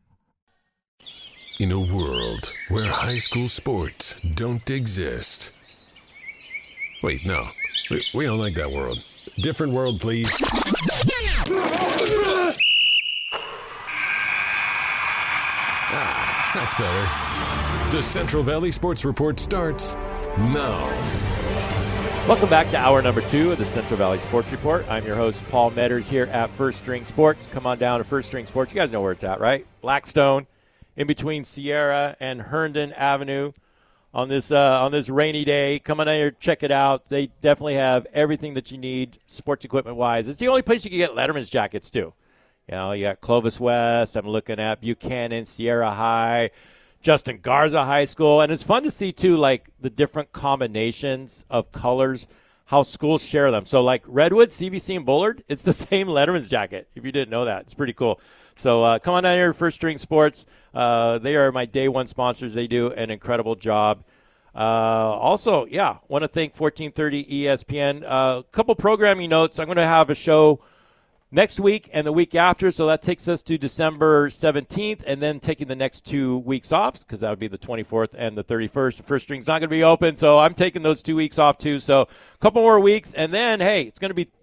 In a world where high school sports don't exist. Wait, no. We don't like that world. Different world, please. That's better. The Central Valley Sports Report starts now. Welcome back to hour number 2 of the Central Valley Sports Report. I'm your host, Paul Metters, here at First String Sports. Come on down to First String Sports. You guys know where it's at, right? Blackstone, in between Sierra and Herndon Avenue on this rainy day. Come on down here, check it out. They definitely have everything that you need sports equipment-wise. It's the only place you can get Letterman's jackets, too. You got Clovis West. I'm looking at Buchanan, Sierra High, Justin Garza High School. And it's fun to see, too, like the different combinations of colors, how schools share them. So, like Redwood, CVC, and Bullard, it's the same Letterman's jacket, if you didn't know that. It's pretty cool. So come on down here to First String Sports. They are my day one sponsors. They do an incredible job. Want to thank 1430 ESPN. A couple programming notes. I'm going to have a show next week and the week after, so that takes us to December 17th, and then taking the next 2 weeks off, because that would be the 24th and the 31st. The First String's not going to be open, so I'm taking those 2 weeks off too. So a couple more weeks, and then, hey, it's going to be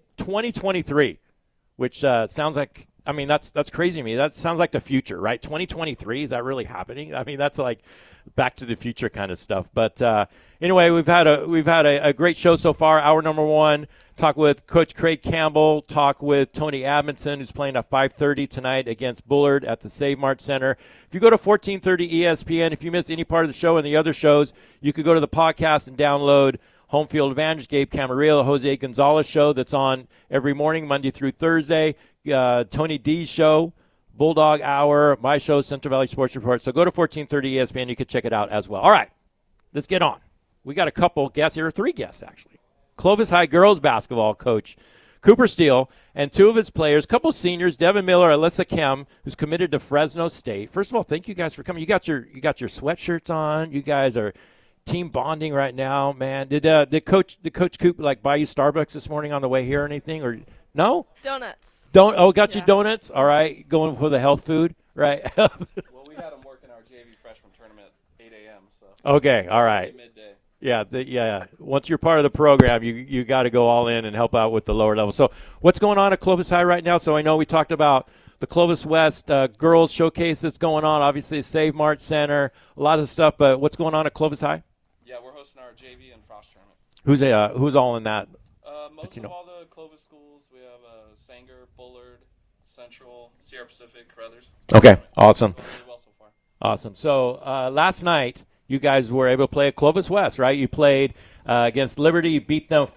2023, which sounds like, I mean, that's crazy to me. That sounds like the future, right? 2023, is that really happening? I mean, that's like Back to the Future kind of stuff. But anyway, we've had a great show so far. Hour number 1, talk with Coach Craig Campbell, talk with Tony Amundsen, who's playing at 5:30 tonight against Bullard at the Save Mart Center. If you go to 1430 ESPN, if you miss any part of the show and the other shows, you could go to the podcast and download Home Field Advantage, Gabe Camarillo, Jose Gonzalez show that's on every morning, Monday through Thursday. Tony D's show, Bulldog Hour, my show, Central Valley Sports Report. So go to 1430 ESPN. You can check it out as well. All right, let's get on. We got a couple guests here, 3 guests actually. Clovis High girls basketball coach Cooper Steele and 2 of his players, a couple seniors, Devin Miller, Alyssa Kem, who's committed to Fresno State. First of all, thank you guys for coming. You got your sweatshirts on. You guys are team bonding right now, man. Did Coach Coop buy you Starbucks this morning on the way here or anything, or no? Donuts. Got you donuts? All right, going for the health food, right? Well, we had them working our JV freshman tournament at 8 a.m. So. Okay, all right. Midday. Yeah. Once you're part of the program, you got to go all in and help out with the lower level. So what's going on at Clovis High right now? So I know we talked about the Clovis West girls showcase that's going on, obviously Save Mart Center, a lot of stuff, but what's going on at Clovis High? Yeah, we're hosting our JV and Frost tournament. Who's all in that? Most of all the Clovis schools. We have Sanger, Bullard, Central, Sierra Pacific, Carruthers. Okay, awesome. Going really well so far. Awesome. So last night you guys were able to play at Clovis West, right? You played against Liberty. You beat them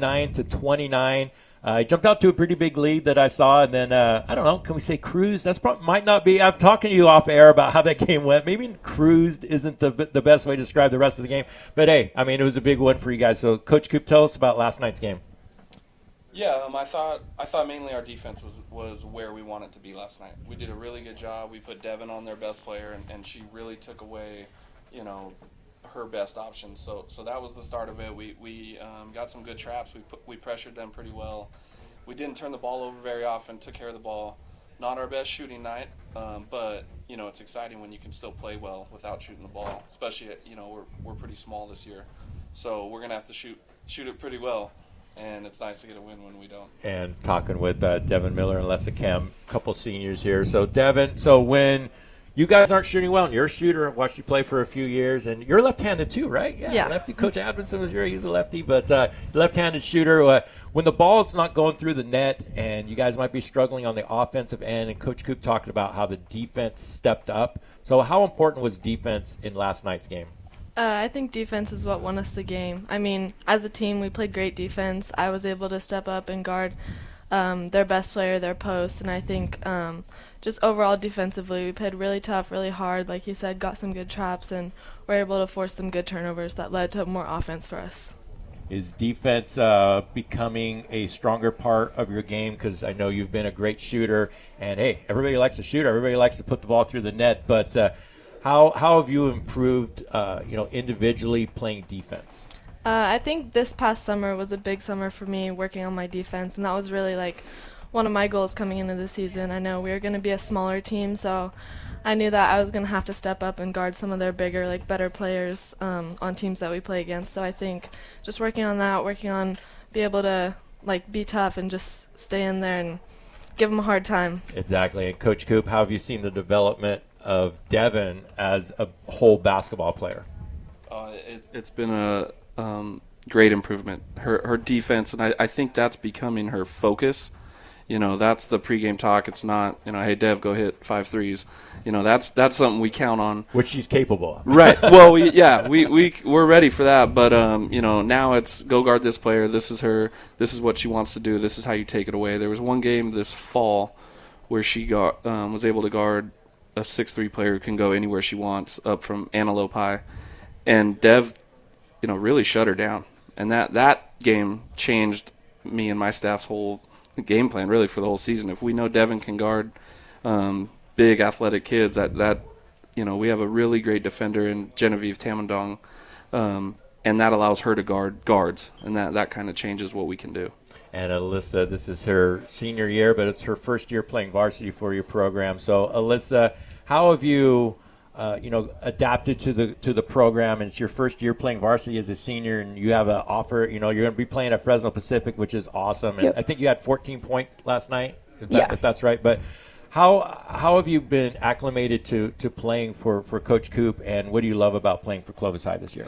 49-29. Jumped out to a pretty big lead that I saw, and then, I don't know, can we say cruised? That's might not be. I'm talking to you off air about how that game went. Maybe cruised isn't the best way to describe the rest of the game. But, hey, I mean, it was a big win for you guys. So, Coach Coop, tell us about last night's game. Yeah, I thought mainly our defense was where we wanted to be last night. We did a really good job. We put Devin on their best player, and she really took away, her best option. So that was the start of it. We got some good traps. We pressured them pretty well. We didn't turn the ball over very often. Took care of the ball. Not our best shooting night, but it's exciting when you can still play well without shooting the ball. Especially we're pretty small this year, so we're gonna have to shoot it pretty well. And it's nice to get a win when we don't. And talking with Devin Miller and Lessa Kemp, a couple seniors here. So, Devin, when you guys aren't shooting well, and you're a shooter, I've watched you play for a few years, and you're left-handed too, right? Yeah. Lefty. Coach Adamson was here. He's a lefty, but left-handed shooter. When the ball's not going through the net and you guys might be struggling on the offensive end, and Coach Coop talked about how the defense stepped up. So how important was defense in last night's game? I think defense is what won us the game. I mean, as a team, we played great defense. I was able to step up and guard their best player, their post, and I think just overall defensively, we played really tough, really hard. Like you said, got some good traps, and were able to force some good turnovers that led to more offense for us. Is defense becoming a stronger part of your game? Because I know you've been a great shooter, and, hey, everybody likes to shoot. Everybody likes to put the ball through the net, but how have you improved, individually playing defense? I think this past summer was a big summer for me working on my defense, and that was really one of my goals coming into the season. I know we were going to be a smaller team, so I knew that I was going to have to step up and guard some of their bigger, better players on teams that we play against. So I think just working on that, working on be able to be tough and just stay in there and give them a hard time. Exactly. And Coach Coop, how have you seen the development of Devin as a whole basketball player? It's been a great improvement. Her defense, and I think that's becoming her focus. That's the pregame talk. It's not, hey, Dev, go hit 5 threes. That's something we count on. Which she's capable of. Right. Well, we're ready for that. But, now it's go guard this player. This is her. This is what she wants to do. This is how you take it away. There was one game this fall where she was able to guard a 6'3" player who can go anywhere she wants up from Antelope High. And Dev, really shut her down. And that game changed me and my staff's whole game plan really for the whole season. If we know Devin can guard big athletic kids, that we have a really great defender in Genevieve Tamandong, and that allows her to guard guards, and that kind of changes what we can do. And Alyssa, this is her senior year, but it's her first year playing varsity for your program. So Alyssa, how have you adapted to the program? And it's your first year playing varsity as a senior, and you have an offer. You're going to be playing at Fresno Pacific, which is awesome. And Yep. I think you had 14 points last night, if that's right. But how have you been acclimated to playing for Coach Coop, and what do you love about playing for Clovis High this year?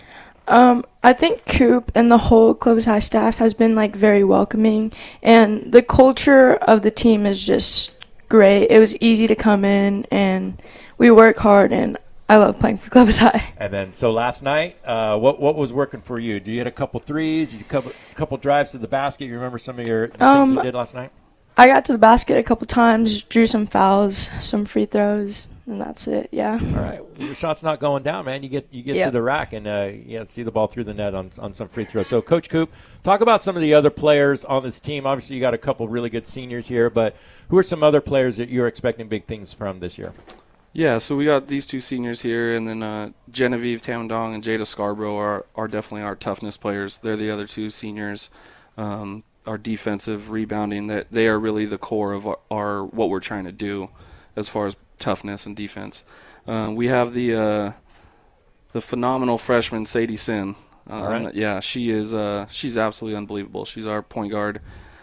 I think Coop and the whole Clovis High staff has been very welcoming, and the culture of the team is just great. It was easy to come in, and we work hard, and I love playing for Clovis High. And then, so last night, what was working for you? Did you hit a couple threes? Did you couple drives to the basket? You remember some of your things you did last night? I got to the basket a couple times, drew some fouls, some free throws, and that's it. Yeah. All right, your shot's not going down, man. You get to the rack and see the ball through the net on some free throws. So, Coach Coop, talk about some of the other players on this team. Obviously, you got a couple really good seniors here, but who are some other players that you're expecting big things from this year? Yeah, so we got these two seniors here, and then Genevieve Tamandong and Jada Scarborough are definitely our toughness players. They're the other two seniors. Our defensive rebounding, that they are really the core of our what we're trying to do as far as toughness and defense. We have the phenomenal freshman Sadie Sin. All right. Yeah, she's absolutely unbelievable. She's our point guard.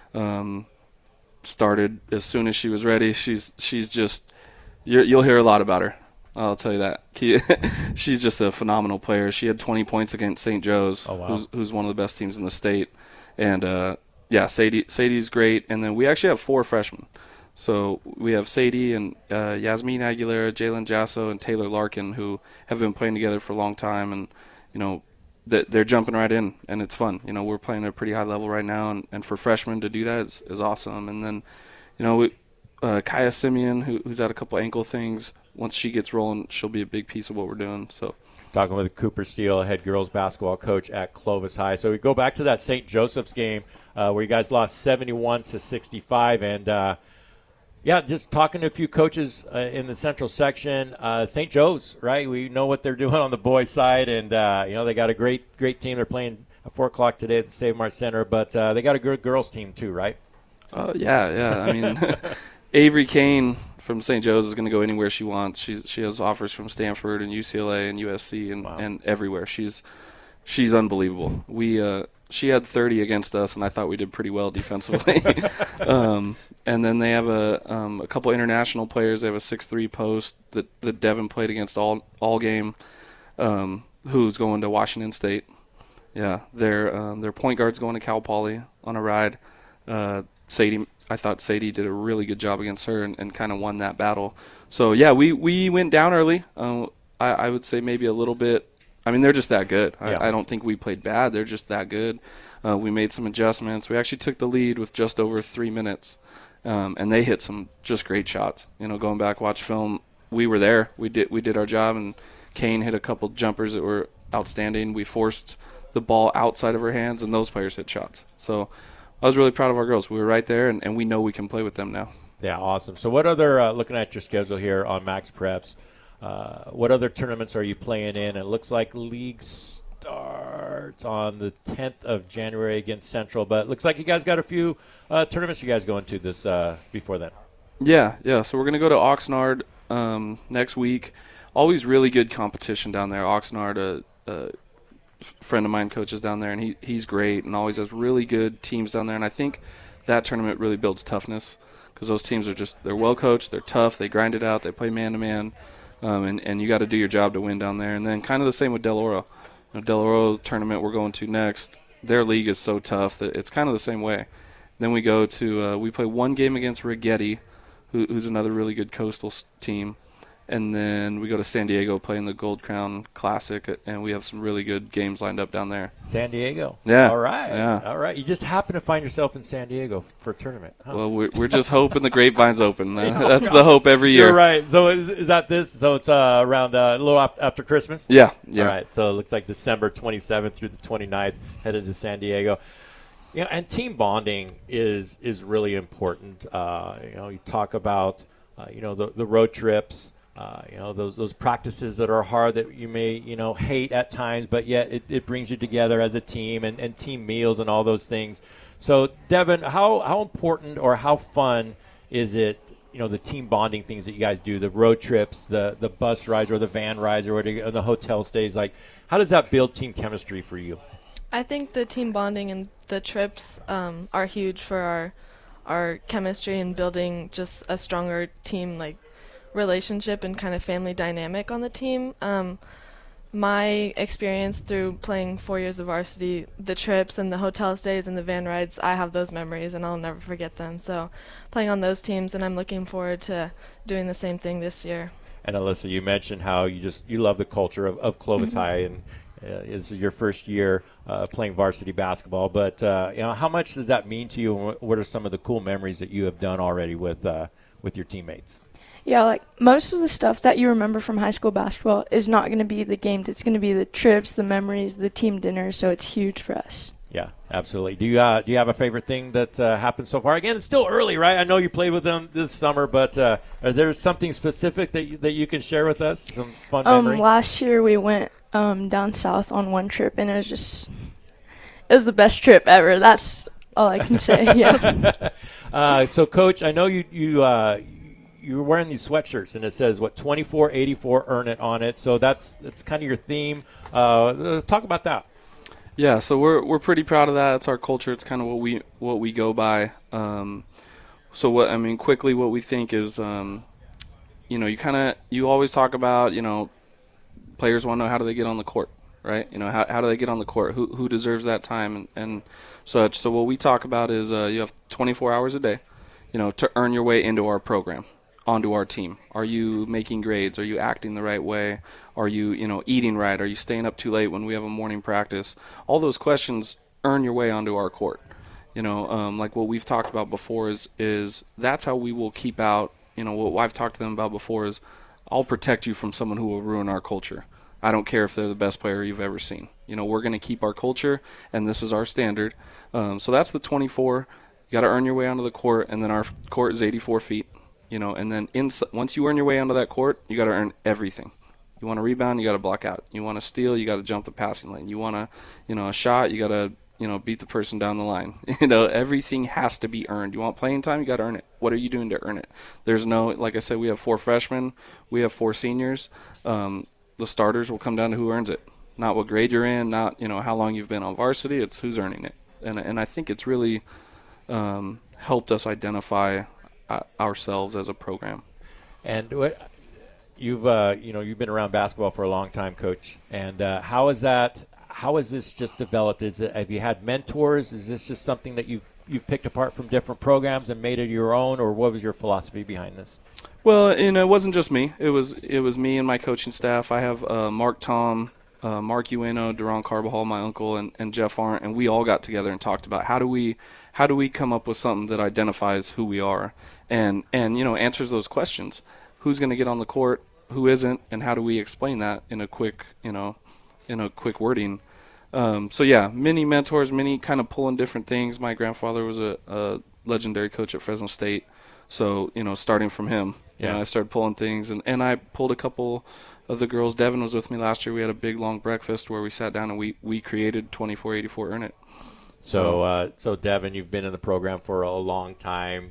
Started as soon as she was ready. She's just you'll hear a lot about her. I'll tell you that. She's just a phenomenal player. She had 20 points against St. Joe's, who's one of the best teams in the state. And Sadie's great. And then we actually have 4 freshmen. So we have Sadie and Yasmin Aguilera, Jalen Jasso, and Taylor Larkin, who have been playing together for a long time. And, they're jumping right in, and it's fun. We're playing at a pretty high level right now, and for freshmen to do that is awesome. And then, Kaya Simeon, who's had a couple ankle things. Once she gets rolling, she'll be a big piece of what we're doing. So, talking with Cooper Steele, head girls basketball coach at Clovis High. So we go back to that St. Joseph's game. where you guys lost 71-65. And, yeah, just talking to a few coaches in the Central section. St. Joe's, right? We know what they're doing on the boys' side. And, they got a great team. They're playing at 4 o'clock today at the Save Mart Center. But they got a good girls' team too, right? Yeah. I mean, Avery Kane from St. Joe's is going to go anywhere she wants. She has offers from Stanford and UCLA and USC and everywhere. She's unbelievable. She had 30 against us, and I thought we did pretty well defensively. And then they have a couple international players. They have a 6'3" post that Devin played against all game, who's going to Washington State. Yeah, their point guard's going to Cal Poly on a ride. Sadie, I thought Sadie did a really good job against her and kind of won that battle. So, yeah, we went down early. I would say maybe a little bit. I mean, they're just that good. Yeah. I don't think we played bad. They're just that good. We made some adjustments. We actually took the lead with just over 3 minutes, and they hit some just great shots. Going back, watch film, we were there. We did our job, and Kane hit a couple jumpers that were outstanding. We forced the ball outside of her hands, and those players hit shots. So I was really proud of our girls. We were right there, and we know we can play with them now. Yeah, awesome. So what other, looking at your schedule here on Max Preps, what other tournaments are you playing in? It looks like league starts on the 10th of January against Central, but it looks like you guys got a few tournaments you guys going to this before then. Yeah. So we're going to go to Oxnard next week. Always really good competition down there. Oxnard, friend of mine coaches down there, and he's great and always has really good teams down there. And I think that tournament really builds toughness because those teams they're well coached, they're tough, they grind it out, they play man-to-man, and you got to do your job to win down there. And then kind of the same with Del Oro. Del Oro tournament we're going to next, their league is so tough that it's kind of the same way. Then we go to we play one game against Rigetti, who's another really good coastal team. And then we go to San Diego playing the Gold Crown Classic, and we have some really good games lined up down there. San Diego. Yeah. All right. Yeah. All right. You just happen to find yourself in San Diego for a tournament. Huh? Well, we're just hoping the grapevine's open. That's the hope every year. You're right. So is that this? So it's around a little after Christmas? Yeah. All right. So it looks like December 27th through the 29th, headed to San Diego. And team bonding is really important. You talk about, the road trips. Those practices that are hard that you may, hate at times, but yet it brings you together as a team and team meals and all those things. So, Devin, how important or how fun is it, the team bonding things that you guys do, the road trips, the bus rides or the van rides or the hotel stays? Like, how does that build team chemistry for you? I think the team bonding and the trips are huge for our chemistry and building just a stronger team, relationship and kind of family dynamic on the team. My experience through playing 4 years of varsity, the trips and the hotel stays and the van rides, I have those memories and I'll never forget them. So playing on those teams, and I'm looking forward to doing the same thing this year. And Alyssa, you mentioned how you love the culture of Clovis High, and it's your first year playing varsity basketball. But how much does that mean to you, and what are some of the cool memories that you have done already with your teammates? Yeah, most of the stuff that you remember from high school basketball is not going to be the games. It's going to be the trips, the memories, the team dinners, so it's huge for us. Yeah, absolutely. Do you have a favorite thing that happened so far? Again, it's still early, right? I know you played with them this summer, but are there something specific that you can share with us, some fun memory? Last year we went down south on one trip, and it was the best trip ever. That's all I can say, yeah. So, Coach, I know you're wearing these sweatshirts, and it says, 2484 earn it on it. So that's kind of your theme. Talk about that. Yeah, so we're pretty proud of that. It's our culture. It's kind of what we go by. Quickly what we think is, you always talk about, players want to know how do they get on the court, right? How do they get on the court? Who deserves that time and such. So what we talk about is you have 24 hours a day, to earn your way into our program, onto our team. Are you making grades? Are you acting the right way? Are you, eating right? Are you staying up too late when we have a morning practice? All those questions earn your way onto our court. Like what we've talked about before is that's how we will keep out, what I've talked to them about before is I'll protect you from someone who will ruin our culture. I don't care if they're the best player you've ever seen. We're going to keep our culture, and this is our standard. So that's the 24. You got to earn your way onto the court, and then our court is 84 feet. And then once you earn your way onto that court, you got to earn everything. You want to rebound, you got to block out. You want to steal, you got to jump the passing lane. You want to, a shot, you got to, beat the person down the line. Everything has to be earned. You want playing time, you got to earn it. What are you doing to earn it? There's no, like I said, we have 4 freshmen, we have 4 seniors. The starters will come down to who earns it. Not what grade you're in, not, how long you've been on varsity. It's who's earning it. And I think it's really helped us identify ourselves as a program. And what you've been around basketball for a long time, Coach. And how is this just developed? Have you had mentors? Is this just something that you've picked apart from different programs and made it your own, or what was your philosophy behind this? Well, it wasn't just me. It was me and my coaching staff. I have Mark Tom, Mark Ueno, Duran Carbajal, my uncle, and Jeff Arndt, and we all got together and talked about how do we come up with something that identifies who we are and answers those questions. Who's going to get on the court, who isn't, and how do we explain that in a quick wording. So yeah, many mentors, many kind of pulling different things. My grandfather was a legendary coach at Fresno State, so starting from him, I started pulling things, and I pulled a couple of the girls. Devin was with me last year. We had a big long breakfast where we sat down and we created 2484 Earn It. So Devin, you've been in the program for a long time.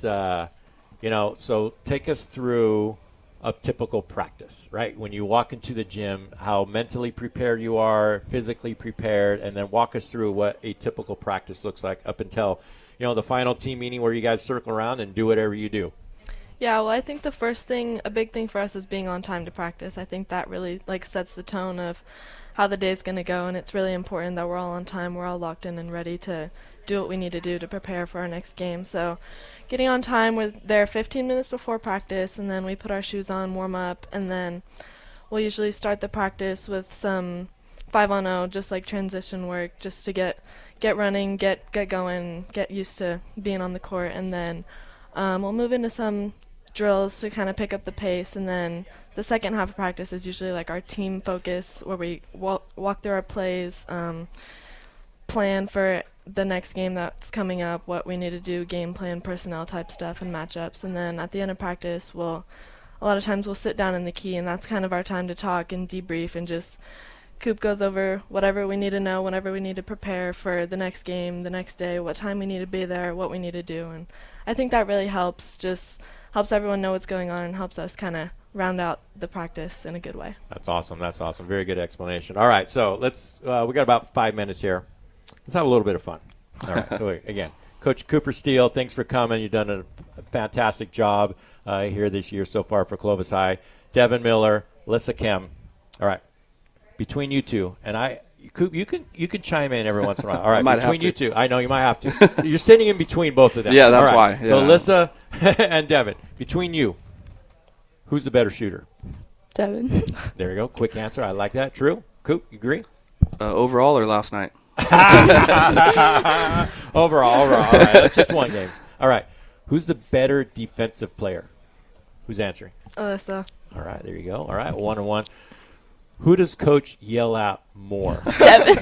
So take us through a typical practice, right? When you walk into the gym, how mentally prepared you are, physically prepared, and then walk us through what a typical practice looks like up until, the final team meeting where you guys circle around and do whatever you do. Yeah, well, I think a big thing for us is being on time to practice. I think that really sets the tone of how the day's going to go, and it's really important that we're all on time, we're all locked in and ready to do what we need to do to prepare for our next game. So getting on time, we're there 15 minutes before practice, and then we put our shoes on, warm up, and then we'll usually start the practice with some 5-on-0, just like transition work, just to get running, get going, get used to being on the court, and then we'll move into some drills to kind of pick up the pace, and then the second half of practice is usually our team focus, where we walk through our plays, plan for the next game that's coming up, what we need to do, game plan, personnel type stuff, and matchups. And then at the end of practice, a lot of times we'll sit down in the key, and that's kind of our time to talk and debrief, and just Coop goes over whatever we need to know, whenever we need to prepare for the next game, the next day, what time we need to be there, what we need to do. And I think that really helps everyone know what's going on and helps us kind of round out the practice in a good way. That's awesome. Very good explanation. All right, so let's we got about 5 minutes here. Let's have a little bit of fun. All right, so again, Coach Cooper Steele, thanks for coming. You've done a fantastic job here this year so far for Clovis High. Devin Miller, Alyssa Kim. All right, between you two, and Coop, you can chime in every once in a while. All right, between you two, I know you might have to. You're sitting in between both of them. Yeah, that's why. Yeah. So Alyssa and Devin, between you, who's the better shooter? Devin. There you go. Quick answer. I like that. True. Coop, you agree? Overall or last night? Overall. All right, that's just one game. All right. Who's the better defensive player? Who's answering? Alyssa. All right, there you go. All right, 1-1. Who does Coach yell at more? Devin.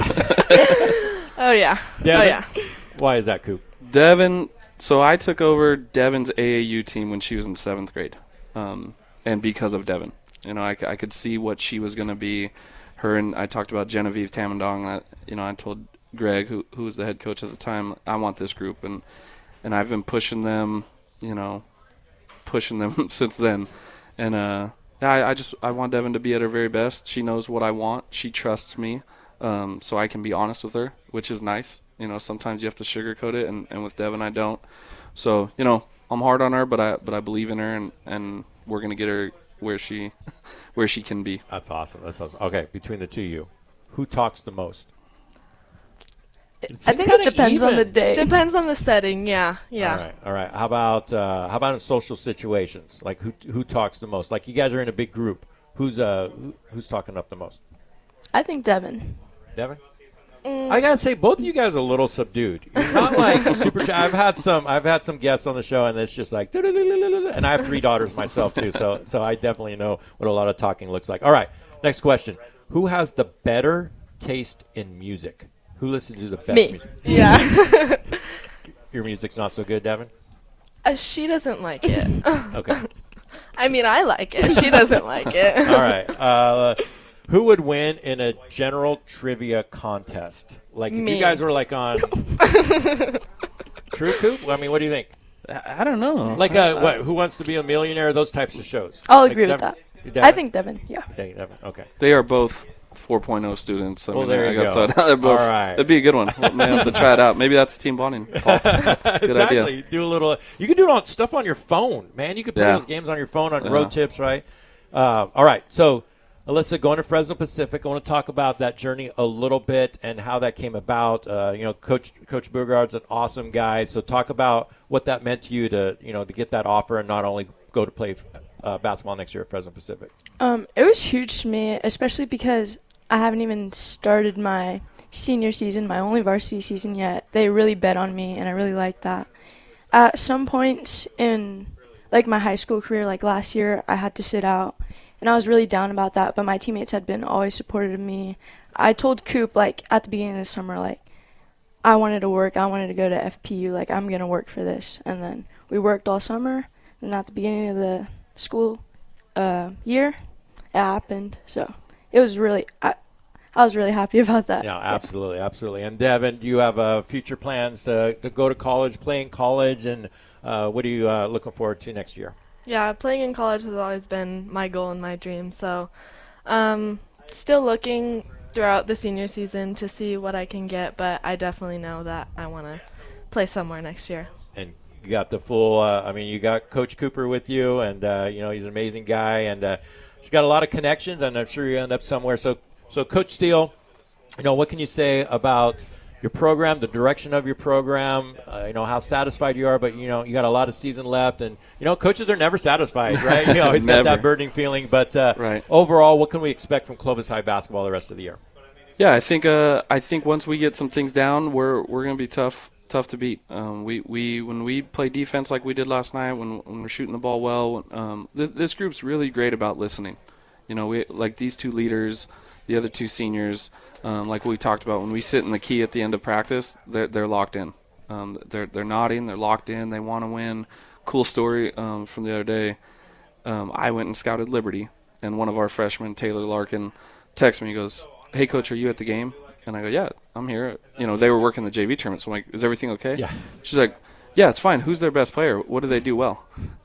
Oh, yeah. Devin? Oh, yeah. Why is that, Coop? Devin. So I took over Devin's AAU team when she was in 7th grade, and because of Devin. I could see what she was going to be. Her and I talked about Genevieve Tamandong. I told Greg, who was the head coach at the time, I want this group, and I've been pushing them since then. And I want Devin to be at her very best. She knows what I want. She trusts me, so I can be honest with her, which is nice. Sometimes you have to sugarcoat it, and with Devin I don't. So I'm hard on her, but I believe in her, and we're gonna get her where she can be. That's awesome. Okay, between the two of you, who talks the most? I think it depends on the day. Depends on the setting, yeah. All right. How about in social situations? Like who talks the most? Like you guys are in a big group. Who's talking up the most? I think Devin. Devin? I gotta say, both of you guys are a little subdued. You're not like super. I've had some guests on the show, and it's just like, and I have 3 daughters myself too, so I definitely know what a lot of talking looks like. All right, Next question. Who has the better taste in music? Who listens to the best Me. music? Yeah. Your music's not so good, Devin? She doesn't like it. Okay. I mean, I like it. She doesn't like it. All right. Who would win in a general trivia contest? Like, if Me. you guys were, like, on True Coop? I mean, what do you think? I don't know. Like, Who Wants to Be a Millionaire? Those types of shows. I'll Like agree with Devin- that. Devin? I think Devin, yeah. Devin. Okay. They are both 4.0 students. I Well, mean, there I you got go. thought they're both. All right. That'd be a good one. We may have to try it out. Maybe that's team bonding. Paul. Good Exactly. idea. Do a little. You can do it on stuff on your phone, man. You could play Yeah. those games on your phone on Yeah. road trips, right? All right. So, Alyssa, going to Fresno Pacific, I want to talk about that journey a little bit and how that came about. Coach Bugard's an awesome guy. So, talk about what that meant to you to get that offer and not only go to play basketball next year at Fresno Pacific. It was huge to me, especially because I haven't even started my senior season, my only varsity season yet. They really bet on me, and I really liked that. At some points in like my high school career, like last year, I had to sit out, and I was really down about that. But my teammates had been always supportive of me. I told Coop like at the beginning of the summer, like I wanted to work, I wanted to go to FPU, like I'm gonna work for this. And then we worked all summer, and at the beginning of the school year, it happened. So it was really, I was really happy about that. Yeah, absolutely, absolutely. And Devin, do you have future plans to go to college, play in college, and what are you looking forward to next year? Yeah, playing in college has always been my goal and my dream. So, still looking throughout the senior season to see what I can get, but I definitely know that I want to play somewhere next year. And you got the full. You got Coach Cooper with you, and he's an amazing guy, and he's got a lot of connections, and I'm sure you end up somewhere. So Coach Steele, what can you say about your program, the direction of your program, how satisfied you are, but, you got a lot of season left. And, coaches are never satisfied, right? You always got that burning feeling. But right. Overall, what can we expect from Clovis High basketball the rest of the year? Yeah, I think once we get some things down, we're going to be tough to beat. When we play defense like we did last night, when we're shooting the ball well, this group's really great about listening. We like these two leaders, the other two seniors. Like we talked about, when we sit in the key at the end of practice, they're locked in. They're nodding, they're locked in, they want to win. Cool story from the other day. I went and scouted Liberty, and one of our freshmen, Taylor Larkin, texted me. He goes, "Hey, Coach, are you at the game?" And I go, "Yeah, I'm here." They were working the JV tournament, so I'm like, "Is everything okay?" Yeah. She's like, "Yeah, it's fine. Who's their best player? What do they do well?"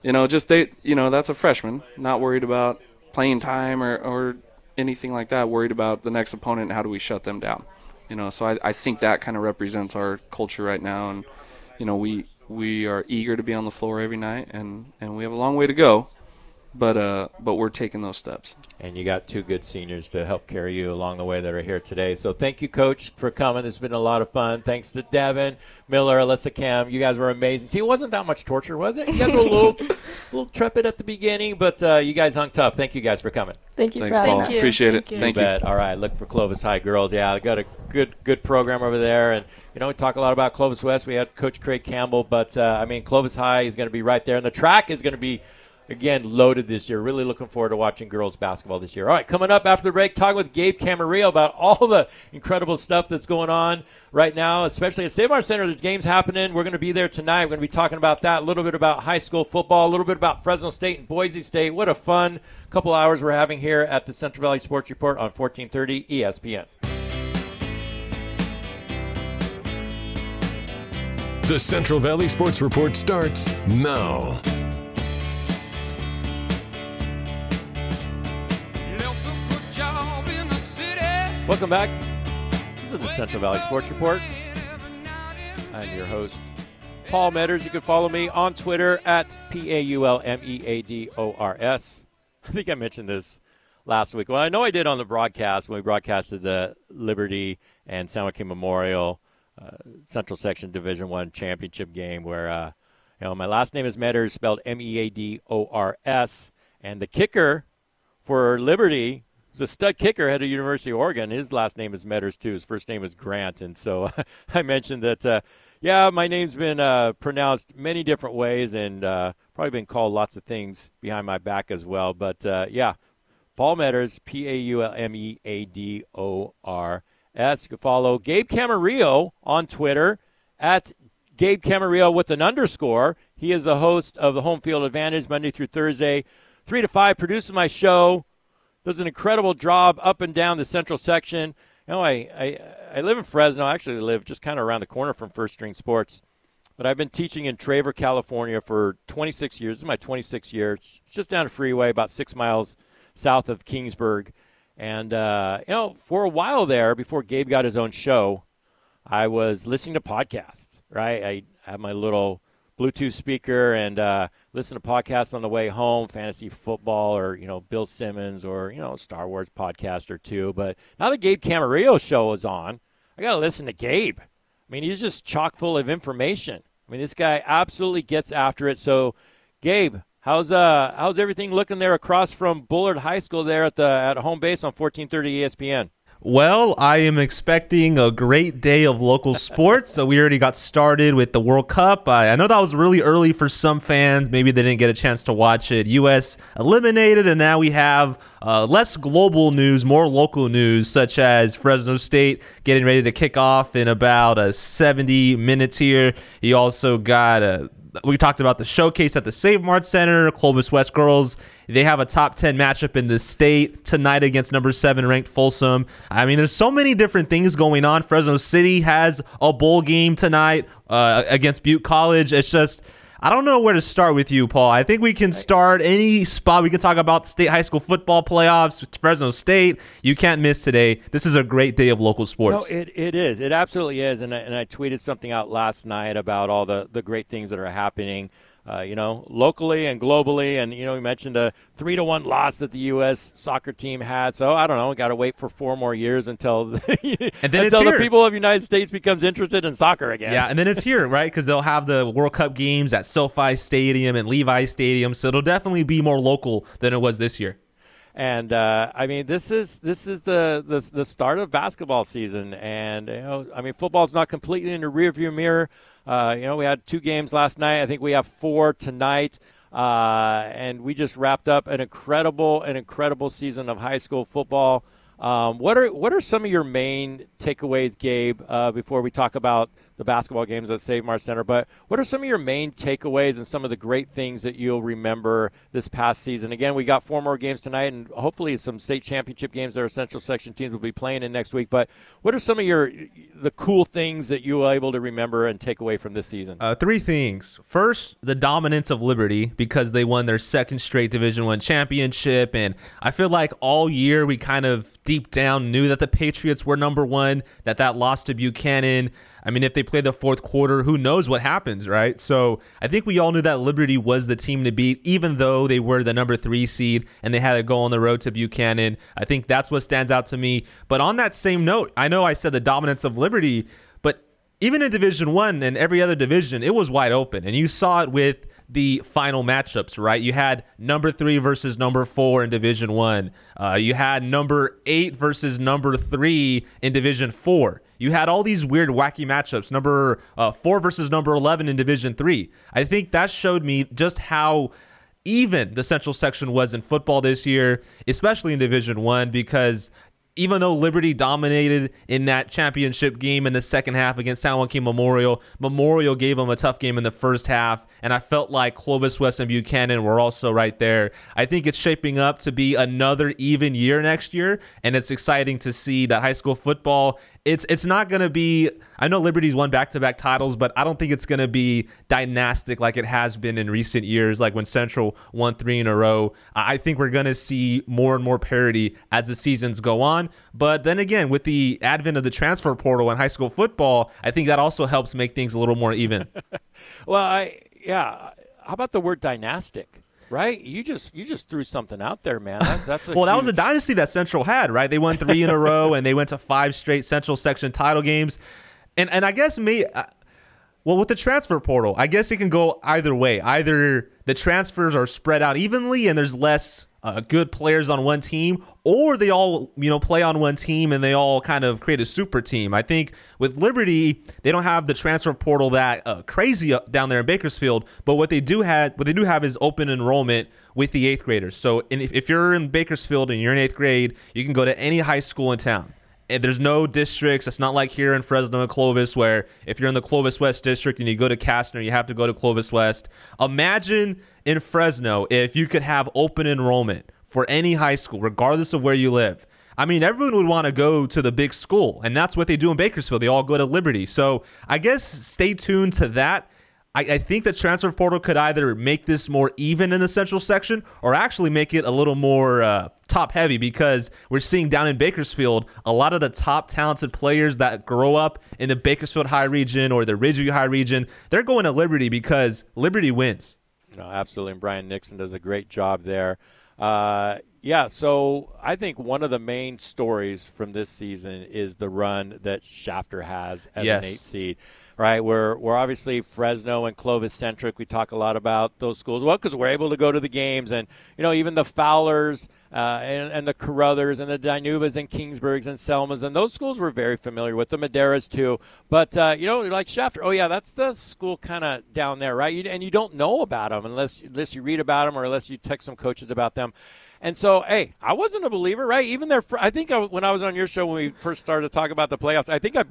That's a freshman, not worried about playing time or anything like that, worried about the next opponent and how do we shut them down. So I think that kind of represents our culture right now, and we are eager to be on the floor every night, and we have a long way to go, but we're taking those steps. And you got two good seniors to help carry you along the way that are here today. So thank you, Coach, for coming. It's been a lot of fun. Thanks to Devin, Miller, Alyssa, Cam. You guys were amazing. See, it wasn't that much torture, was it? You guys were a little trepid at the beginning, but you guys hung tough. Thank you guys for coming. Thank you Thanks, for having Paul. us. Appreciate it. Thank you. Thank you. Bet. All right, look for Clovis High girls. Yeah, they got a good program over there. And, we talk a lot about Clovis West. We had Coach Craig Campbell, but, Clovis High is going to be right there. And the track is going to be, again, loaded this year. Really looking forward to watching girls basketball this year. All right, coming up after the break, talking with Gabe Camarillo about all the incredible stuff that's going on right now, especially at State Farm Center. There's games happening. We're going to be there tonight. We're going to be talking about that, a little bit about high school football, a little bit about Fresno State and Boise State. What a fun couple hours we're having here at the Central Valley Sports Report on 1430 ESPN. The Central Valley Sports Report starts now. Welcome back. This is the Central Valley Sports Report. I'm your host, Paul Meadors. You can follow me on Twitter at PAULMEADORS. I think I mentioned this last week. Well, I know I did on the broadcast when we broadcasted the Liberty and San Joaquin Memorial Central Section Division I championship game where, my last name is Meadors, spelled MEADORS, and the kicker for Liberty was a stud kicker, head of University of Oregon. His last name is Meadors, too. His first name is Grant. And so I mentioned that, my name's been pronounced many different ways and probably been called lots of things behind my back as well. But, Paul Paul Meadors, Paumeadors. You can follow Gabe Camarillo on Twitter at Gabe Camarillo with an underscore. He is the host of the Home Field Advantage Monday through Thursday, 3 to 5, produces my show, does an incredible job up and down the central section. You know, I live in Fresno. I actually live just kind of around the corner from First String Sports. But I've been teaching in Traver, California for 26 years. This is my 26th year. It's just down the freeway, about 6 miles south of Kingsburg. And, for a while there, before Gabe got his own show, I was listening to podcasts, right? I have my little Bluetooth speaker and listen to podcasts on the way home, fantasy football or, Bill Simmons or, Star Wars podcast or two. But now that Gabe Camarillo's show is on, I got to listen to Gabe. I mean, he's just chock full of information. I mean, this guy absolutely gets after it. So, Gabe, how's everything looking there across from Bullard High School there at home base on 1430 ESPN? Well, I am expecting a great day of local sports. So we already got started with the World Cup. I know that was really early for some fans. Maybe they didn't get a chance to watch it. U.S. eliminated, and now we have less global news, more local news, such as Fresno State getting ready to kick off in about 70 minutes here. You also got we talked about the showcase at the Save Mart Center. Clovis West girls, they have a top 10 matchup in the state tonight against number 7 ranked Folsom. I mean, there's so many different things going on. Fresno City has a bowl game tonight against Butte College. It's just, I don't know where to start with you, Paul. I think we can start any spot. We can talk about state high school football playoffs, Fresno State. You can't miss today. This is a great day of local sports. No, it is. It absolutely is. And I tweeted something out last night about all the great things that are happening, locally and globally. And, we mentioned a 3-1 loss that the U.S. soccer team had. So, I don't know. We got to wait for 4 more years until the people of the United States becomes interested in soccer again. Yeah, and then it's here, right? Because they'll have the World Cup games at SoFi Stadium and Levi Stadium. So it'll definitely be more local than it was this year. And this is the start of basketball season, and football's not completely in the rearview mirror. We had 2 games last night. I think we have 4 tonight, and we just wrapped up an incredible season of high school football. What are some of your main takeaways, Gabe? Before we talk about the basketball games at Save Mart Center, but what are some of your main takeaways and some of the great things that you'll remember this past season? Again, we got 4 more games tonight, and hopefully some state championship games that our Central Section teams will be playing in next week. But what are some of the cool things that you were able to remember and take away from this season? 3 things. First, the dominance of Liberty, because they won their 2nd straight Division I championship, and I feel like all year we kind of deep down knew that the Patriots were number 1, that loss to Buchanan. I mean, if they play the 4th quarter, who knows what happens, right? So I think we all knew that Liberty was the team to beat, even though they were the number 3 seed and they had to go on the road to Buchanan. I think that's what stands out to me. But on that same note, I know I said the dominance of Liberty, but even in Division I and every other division, it was wide open. And you saw it with the final matchups, right? You had number 3 versus number 4 in Division I. You had number 8 versus number 3 in Division 4. You had all these weird, wacky matchups. Number 4 versus number 11 in Division 3. I think that showed me just how even the Central Section was in football this year, especially in Division I, because even though Liberty dominated in that championship game in the second half against San Joaquin Memorial, Memorial gave them a tough game in the first half, and I felt like Clovis West and Buchanan were also right there. I think it's shaping up to be another even year next year, and it's exciting to see that high school football, it's not going to be, I know Liberty's won back-to-back titles, but I don't think it's going to be dynastic like it has been in recent years, like when Central won 3 in a row. I think we're going to see more and more parity as the seasons go on. But then again, with the advent of the transfer portal in high school football, I think that also helps make things a little more even. Well, how about the word dynastic? Right? You just threw something out there, man. That's well, that was a dynasty that Central had, right? They won 3 in a row, and they went to 5 straight Central Section title games. And I guess with the transfer portal, I guess it can go either way. Either the transfers are spread out evenly and there's less good players on one team, or they all play on one team and they all kind of create a super team. I think with Liberty, they don't have the transfer portal that crazy down there in Bakersfield, but what they do have is open enrollment, with the 8th graders. So if you're in Bakersfield and you're in 8th grade, you can go to any high school in town. And there's no districts. It's not like here in Fresno and Clovis where if you're in the Clovis West district and you go to Castner, you have to go to Clovis West. Imagine in Fresno if you could have open enrollment for any high school, regardless of where you live. I mean, everyone would want to go to the big school, and that's what they do in Bakersfield. They all go to Liberty. So I guess stay tuned to that. I think the transfer portal could either make this more even in the central section or actually make it a little more top heavy, because we're seeing down in Bakersfield a lot of the top talented players that grow up in the Bakersfield High region or the Ridgeview High region. They're going to Liberty because Liberty wins. No, absolutely. And Brian Nixon does a great job there. Yeah, so I think one of the main stories from this season is the run that Shafter has as an 8 seed. Right, we're obviously Fresno and Clovis centric. We talk a lot about those schools, well, because we're able to go to the games, and even the Fowlers and the Carruthers and the Dinubas and Kingsburgs and Selmas, and those schools we're very familiar with. The Madeiras too, but like Shafter. Oh yeah, that's the school kind of down there, right? And you don't know about them unless you read about them or unless you text some coaches about them. And so, hey, I wasn't a believer, right? Even there, I think when I was on your show when we first started to talk about the playoffs, I think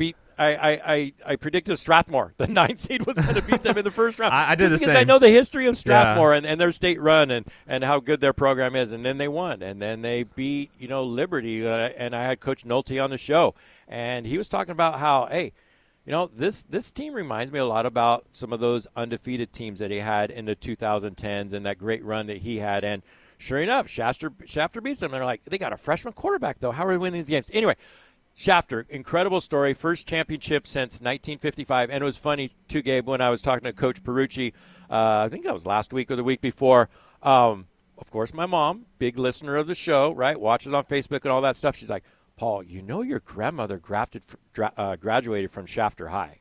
I predicted Strathmore, the 9th seed, was going to beat them in the first round. I did the same. I know the history of Strathmore and their state run and how good their program is. And then they won. And then they beat, Liberty. And I had Coach Nolte on the show. And he was talking about how, hey, this team reminds me a lot about some of those undefeated teams that he had in the 2010s and that great run that he had. And sure enough, Shafter beats them. They're like, they got a freshman quarterback, though. How are we winning these games? Anyway, Shafter, incredible story. First championship since 1955. And it was funny, too, Gabe, when I was talking to Coach Perucci, I think that was last week or the week before. Of course, my mom, big listener of the show, right, watches on Facebook and all that stuff. She's like, Paul, your grandmother graduated from Shafter High.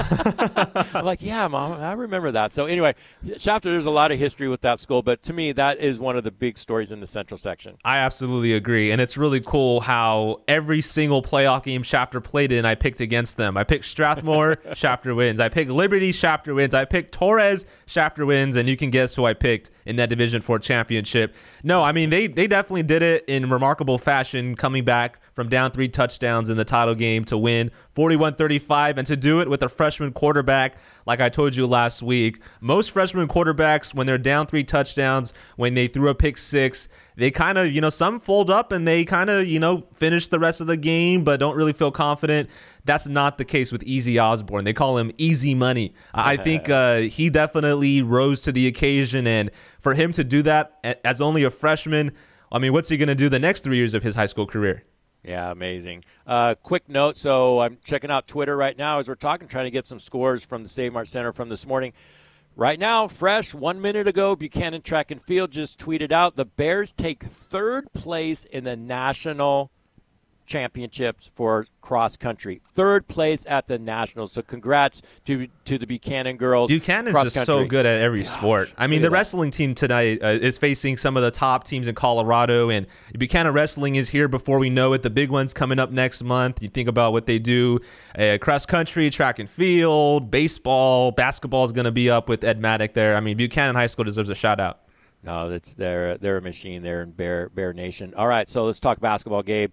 I'm like, yeah, Mom, I remember that. So anyway, Shafter, there's a lot of history with that school, but to me, that is one of the big stories in the Central section. I absolutely agree, and it's really cool how every single playoff game Shafter played in, I picked against them. I picked Strathmore, Shafter wins. I picked Liberty, Shafter wins. I picked Torres, Shafter wins, and you can guess who I picked in that Division IV championship. No, I mean, they definitely did it in remarkable fashion, coming back from down 3 touchdowns in the title game to win 41-35, and to do it with a freshman quarterback. Like I told you last week, most freshman quarterbacks, when they're down 3 touchdowns, when they threw a pick 6, they kind of, some fold up and they kind of, finish the rest of the game but don't really feel confident. That's not the case with Easy Osborne. They call him Easy Money. I think he definitely rose to the occasion, and for him to do that as only a freshman, I mean, what's he going to do the next 3 years of his high school career? Yeah, amazing. Quick note, so I'm checking out Twitter right now as we're talking, trying to get some scores from the Save Mart Center from this morning. Right now, fresh, 1 minute ago, Buchanan Track and Field just tweeted out the Bears take 3rd place in the national championships for cross country. 3rd place at the Nationals. So congrats to the Buchanan girls. Buchanan's just so good at every sport. I mean, the wrestling team tonight is facing some of the top teams in Colorado, and Buchanan Wrestling is here before we know it. The big one's coming up next month. You think about what they do, cross country, track and field, baseball, basketball is going to be up with Ed Maddock there. I mean, Buchanan High School deserves a shout out. No, they're a machine there in Bear Nation. All right, so let's talk basketball, Gabe.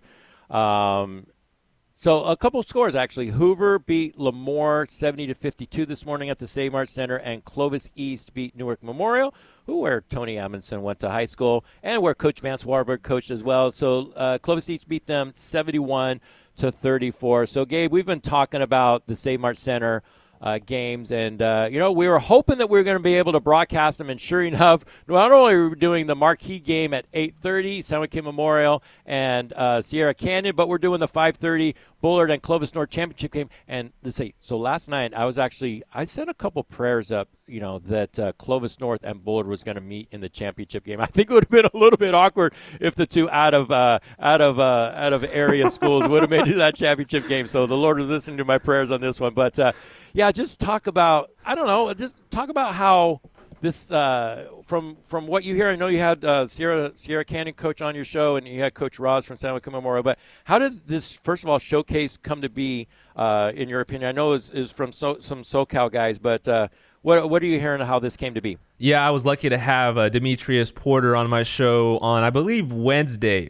So a couple of scores, actually. Hoover beat Lemoore 70-52 this morning at the Save Mart Center, and Clovis East beat Newark Memorial, where Tony Amundsen went to high school and where Coach Vance Warburg coached as well. So Clovis East beat them 71-34. So, Gabe, we've been talking about the Save Mart Center games, and we were hoping that we were going to be able to broadcast them, and sure enough, not only are we doing the marquee game at 8:30, San Joaquin Memorial and Sierra Canyon, but we're doing the 5:30 Bullard and Clovis North championship game. And let's see, so last night I sent a couple prayers up, that Clovis North and Bullard was going to meet in the championship game. I think it would have been a little bit awkward if the two out of area schools would have made it to that championship game. So the Lord was listening to my prayers on this one. But just talk about how this from what you hear. I know you had Sierra Canyon coach on your show, and you had Coach Ross from San Joaquin Memorial. But how did this, first of all, showcase come to be, in your opinion? I know is from some SoCal guys, but What are you hearing how this came to be? Yeah, I was lucky to have Demetrius Porter on my show on, I believe, Wednesday.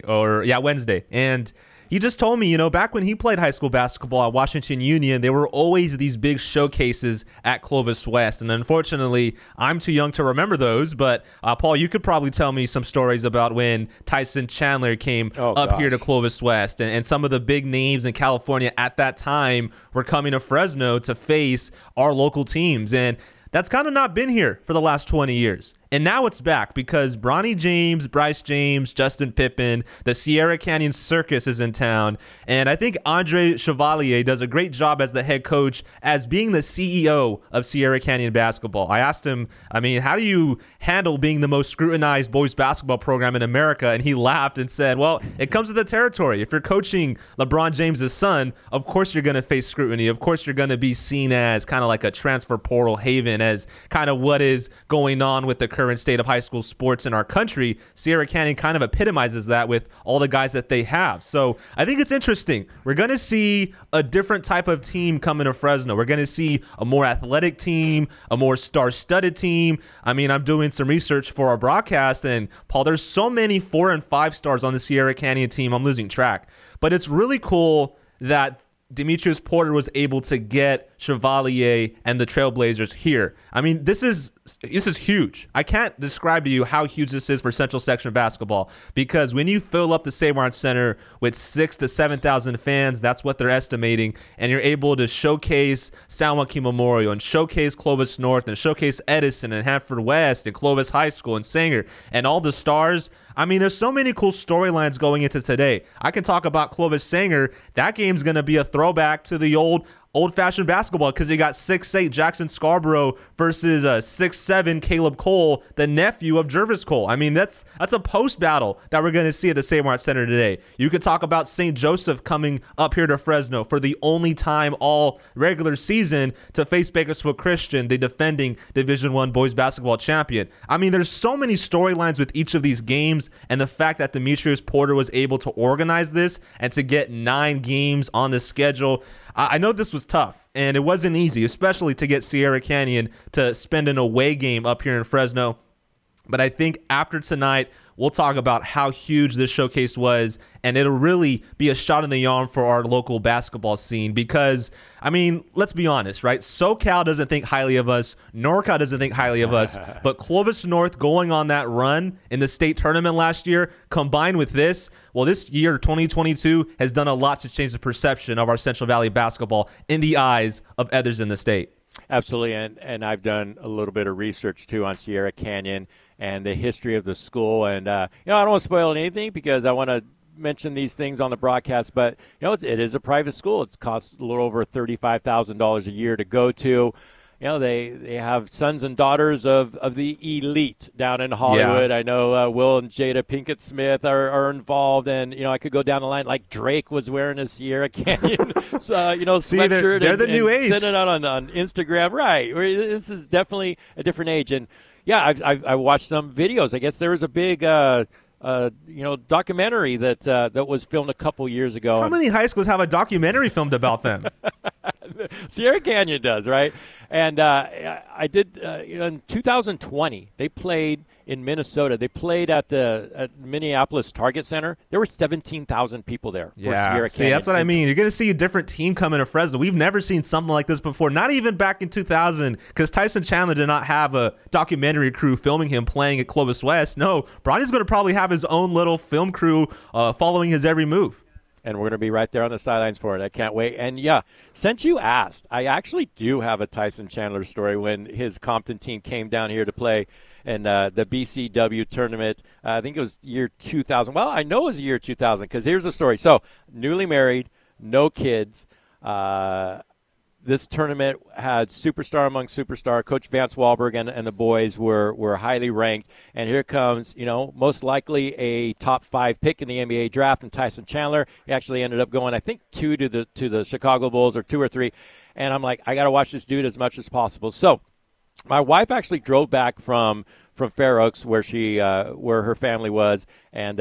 And he just told me, back when he played high school basketball at Washington Union, there were always these big showcases at Clovis West. And unfortunately, I'm too young to remember those. But, Paul, you could probably tell me some stories about when Tyson Chandler came here to Clovis West. And some of the big names in California at that time were coming to Fresno to face our local teams. And that's kind of not been here for the last 20 years. And now it's back because Bronny James, Bryce James, Justin Pippen, the Sierra Canyon Circus is in town. And I think Andre Chevalier does a great job as the head coach, as being the CEO of Sierra Canyon basketball. I asked him, how do you handle being the most scrutinized boys basketball program in America? And he laughed and said, well, it comes with the territory. If you're coaching LeBron James' son, of course you're going to face scrutiny. Of course you're going to be seen as kind of like a transfer portal haven, as kind of what is going on with the current state of high school sports in our country. Sierra Canyon kind of epitomizes that with all the guys that they have. So I think it's interesting. We're going to see a different type of team coming to Fresno. We're going to see a more athletic team, a more star-studded team. I'm doing some research for our broadcast, and Paul, there's so many 4 and 5 stars on the Sierra Canyon team, I'm losing track. But it's really cool that Demetrius Porter was able to get Chevalier and the Trailblazers here. This is huge. I can't describe to you how huge this is for Central Section basketball, because when you fill up the Save-Mart Center with 6,000 to 7,000 fans, that's what they're estimating, and you're able to showcase San Joaquin Memorial and showcase Clovis North and showcase Edison and Hanford West and Clovis High School and Sanger and all the stars. There's so many cool storylines going into today. I can talk about Clovis Sanger. That game's going to be a throwback to the old-fashioned basketball, because you got 6'8" Jackson Scarborough versus 6'7" Caleb Cole, the nephew of Jervis Cole. That's a post battle that we're going to see at the Save-Mart Center today. You could talk about St. Joseph coming up here to Fresno for the only time all regular season to face Bakersfield Christian, the defending Division I boys basketball champion. There's so many storylines with each of these games, and the fact that Demetrius Porter was able to organize this and to get 9 games on the schedule. I know this was tough, and it wasn't easy, especially to get Sierra Canyon to spend an away game up here in Fresno. But I think after tonight, we'll talk about how huge this showcase was, and it'll really be a shot in the arm for our local basketball scene because, let's be honest, right? SoCal doesn't think highly of us. NorCal doesn't think highly of us. But Clovis North going on that run in the state tournament last year, combined with this year, 2022, has done a lot to change the perception of our Central Valley basketball in the eyes of others in the state. Absolutely, and I've done a little bit of research, too, on Sierra Canyon and the history of the school. And, I don't want to spoil anything because I want to mention these things on the broadcast, but, it is a private school. It costs a little over $35,000 a year to go to. They have sons and daughters of the elite down in Hollywood. Yeah. I know Will and Jada Pinkett Smith are involved, and I could go down the line. Like Drake was wearing a Sierra Canyon, sweatshirt. They're the new age. Sending it out on Instagram, right? This is definitely a different age, and yeah, I watched some videos. I guess there was a big documentary that was filmed a couple years ago. How many high schools have a documentary filmed about them? Sierra Canyon does, right? And I did in 2020. They played in Minnesota. They played at Minneapolis Target Center. There were 17,000 people there for Sierra Canyon. See, that's what I mean. You're going to see a different team coming to Fresno. We've never seen something like this before, not even back in 2000, because Tyson Chandler did not have a documentary crew filming him playing at Clovis West. No, Bronny's going to probably have his own little film crew following his every move. And we're going to be right there on the sidelines for it. I can't wait. And, yeah, since you asked, I actually do have a Tyson Chandler story when his Compton team came down here to play in the BCW tournament. I think it was year 2000. Well, I know it was the year 2000 because here's the story. So, newly married, no kids. This tournament had superstar among superstar. Coach Vance Wahlberg and the boys were highly ranked. And here comes, most likely a top 5 pick in the NBA draft, and Tyson Chandler. He actually ended up going, I think, 2 to the Chicago Bulls, or 2 or 3. And I'm like, I got to watch this dude as much as possible. So my wife actually drove back from Fair Oaks, where her family was, and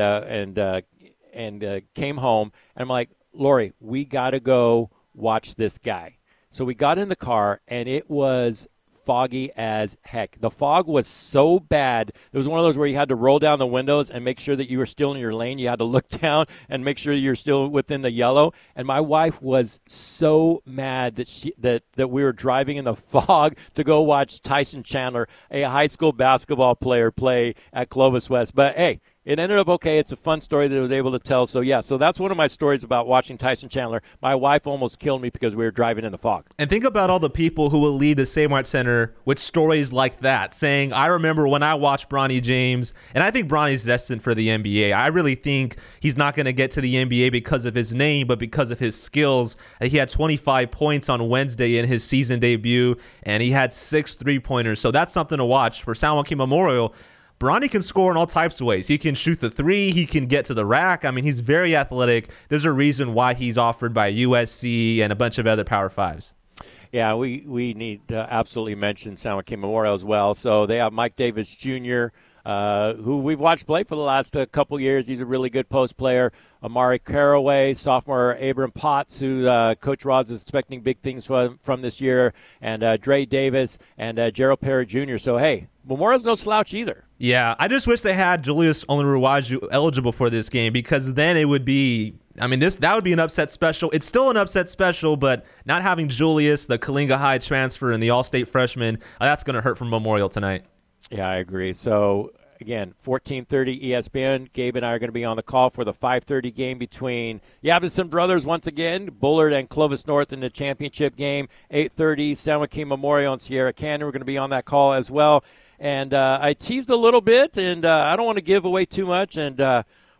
came home. And I'm like, Lori, we got to go watch this guy. So we got in the car, and it was foggy as heck. The fog was so bad. It was one of those where you had to roll down the windows and make sure that you were still in your lane. You had to look down and make sure you're still within the yellow. And my wife was so mad that we were driving in the fog to go watch Tyson Chandler, a high school basketball player, play at Clovis West. But, hey, it ended up okay. It's a fun story that I was able to tell. So, yeah, so that's one of my stories about watching Tyson Chandler. My wife almost killed me because we were driving in the fog. And think about all the people who will leave the Save-Mart Center with stories like that, saying, I remember when I watched Bronny James, and I think Bronny's destined for the NBA. I really think he's not going to get to the NBA because of his name, but because of his skills. He had 25 points on Wednesday in his season debut, and he had 6 3-pointers. So that's something to watch. For San Joaquin Memorial, Bronny can score in all types of ways. He can shoot the three. He can get to the rack. I mean, he's very athletic. There's a reason why he's offered by USC and a bunch of other Power Fives. Yeah, we need to absolutely mention San Joaquin Memorial as well. So they have Mike Davis Jr., who we've watched play for the last couple years. He's a really good post player. Amari Caraway, sophomore Abram Potts, who Coach Ross is expecting big things from this year, and Dre Davis and Gerald Perry Jr. So, hey, Memorial's no slouch either. Yeah, I just wish they had Julius Onwuruwaju eligible for this game, because then it would be, I mean, that would be an upset special. It's still an upset special, but not having Julius, the Kalinga High transfer, and the all-state freshman, that's going to hurt for Memorial tonight. Yeah, I agree. So, again, 14:30 ESPN. Gabe and I are going to be on the call for the 5:30 game between Yabinson Brothers once again, Bullard and Clovis North in the championship game. 8:30 San Joaquin Memorial and Sierra Canyon. We're going to be on that call as well. And I teased a little bit, and I don't want to give away too much. And but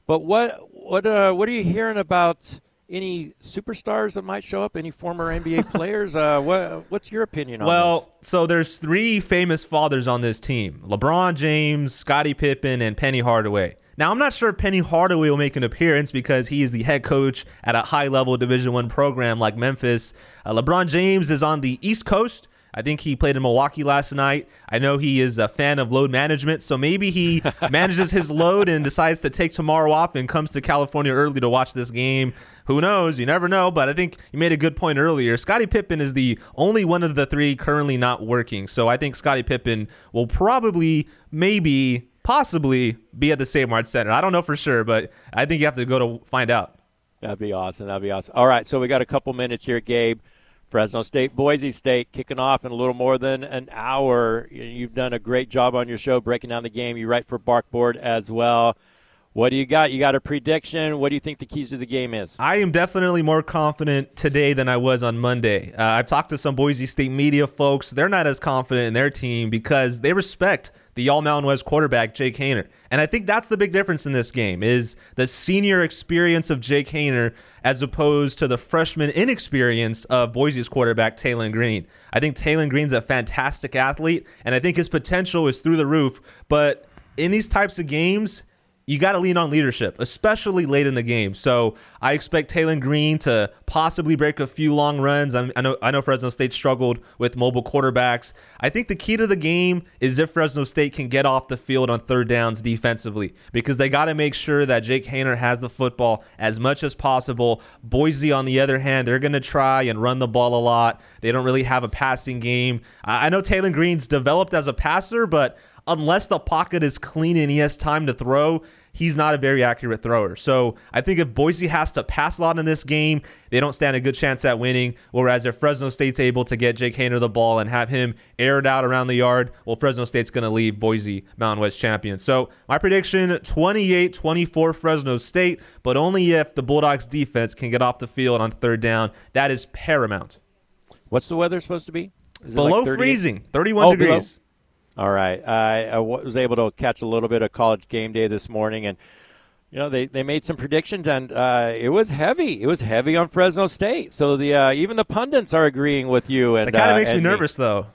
what are you hearing about any superstars that might show up? Any former NBA players? What's your opinion on this? Well, so there's 3 famous fathers on this team: LeBron James, Scottie Pippen, and Penny Hardaway. Now, I'm not sure if Penny Hardaway will make an appearance because he is the head coach at a high-level Division I program like Memphis. LeBron James is on the East Coast. I think he played in Milwaukee last night. I know he is a fan of load management, so maybe he manages his load and decides to take tomorrow off and comes to California early to watch this game. Who knows? You never know, but I think you made a good point earlier. Scottie Pippen is the only one of the 3 currently not working, so I think Scottie Pippen will probably, maybe, possibly be at the Save-Mart Center. I don't know for sure, but I think you have to go to find out. That'd be awesome. All right, so we got a couple minutes here, Gabe. Fresno State, Boise State kicking off in a little more than an hour. You've done a great job on your show breaking down the game. You write for Barkboard as well. What do you got? You got a prediction? What do you think the keys to the game is? I am definitely more confident today than I was on Monday. I've talked to some Boise State media folks. They're not as confident in their team because they respect the All-Mountain West quarterback, Jake Haener. And I think that's the big difference in this game is the senior experience of Jake Haener as opposed to the freshman inexperience of Boise's quarterback, Taylen Green. I think Taylen Green's a fantastic athlete, and I think his potential is through the roof. But in these types of games, you got to lean on leadership, especially late in the game. So I expect Taylen Green to possibly break a few long runs. I know Fresno State struggled with mobile quarterbacks. I think the key to the game is if Fresno State can get off the field on third downs defensively, because they got to make sure that Jake Haener has the football as much as possible. Boise, on the other hand, they're going to try and run the ball a lot. They don't really have a passing game. I know Taylen Green's developed as a passer, but unless the pocket is clean and he has time to throw, he's not a very accurate thrower. So I think if Boise has to pass a lot in this game, they don't stand a good chance at winning. Whereas if Fresno State's able to get Jake Haener the ball and have him air it out around the yard, well, Fresno State's going to leave Boise Mountain West champion. So my prediction, 28-24 Fresno State, but only if the Bulldogs defense can get off the field on third down. That is paramount. What's the weather supposed to be? Below freezing, 31 degrees. Below? All right. I was able to catch a little bit of College Game Day this morning, and they made some predictions, and it was heavy. It was heavy on Fresno State. So even the pundits are agreeing with you. And it kind of makes me nervous, though.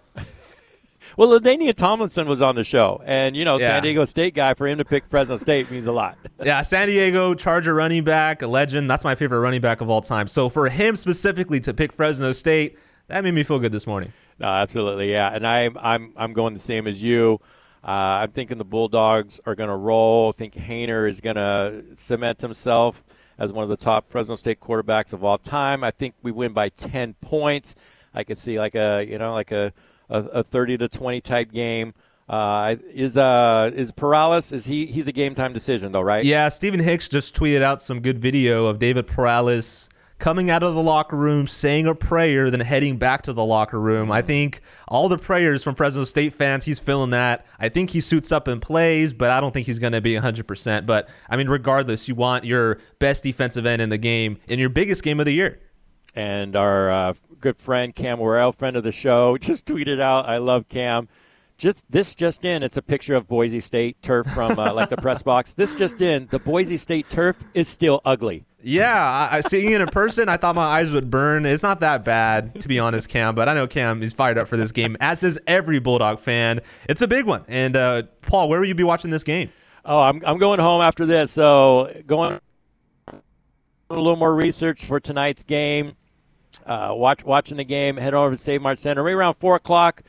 Well, LaDainian Tomlinson was on the show, and San Diego State guy, for him to pick Fresno State means a lot. Yeah, San Diego Charger running back, a legend. That's my favorite running back of all time. So for him specifically to pick Fresno State, that made me feel good this morning. No, absolutely, yeah. And I'm going the same as you. I'm thinking the Bulldogs are going to roll. I think Haener is going to cement himself as one of the top Fresno State quarterbacks of all time. I think we win by 10 points. I could see like a a 30-20 type game. Is Perales? He's a game time decision though, right? Yeah, Stephen Hicks just tweeted out some good video of David Perales coming out of the locker room, saying a prayer, then heading back to the locker room. I think all the prayers from Fresno State fans, he's feeling that. I think he suits up and plays, but I don't think he's going to be 100%. But, I mean, regardless, you want your best defensive end in the game in your biggest game of the year. And our good friend Cam Worrell, friend of the show, just tweeted out, I love Cam. Just in, it's a picture of Boise State turf from like the press box. This just in, the Boise State turf is still ugly. Yeah, I seeing it in person, I thought my eyes would burn. It's not that bad, to be honest, Cam, but I know Cam is fired up for this game, as is every Bulldog fan. It's a big one. And, Paul, where will you be watching this game? Oh, I'm going home after this, so going a little more research for tonight's game, watching the game, head over to Save Mart Center, right around 4 o'clock.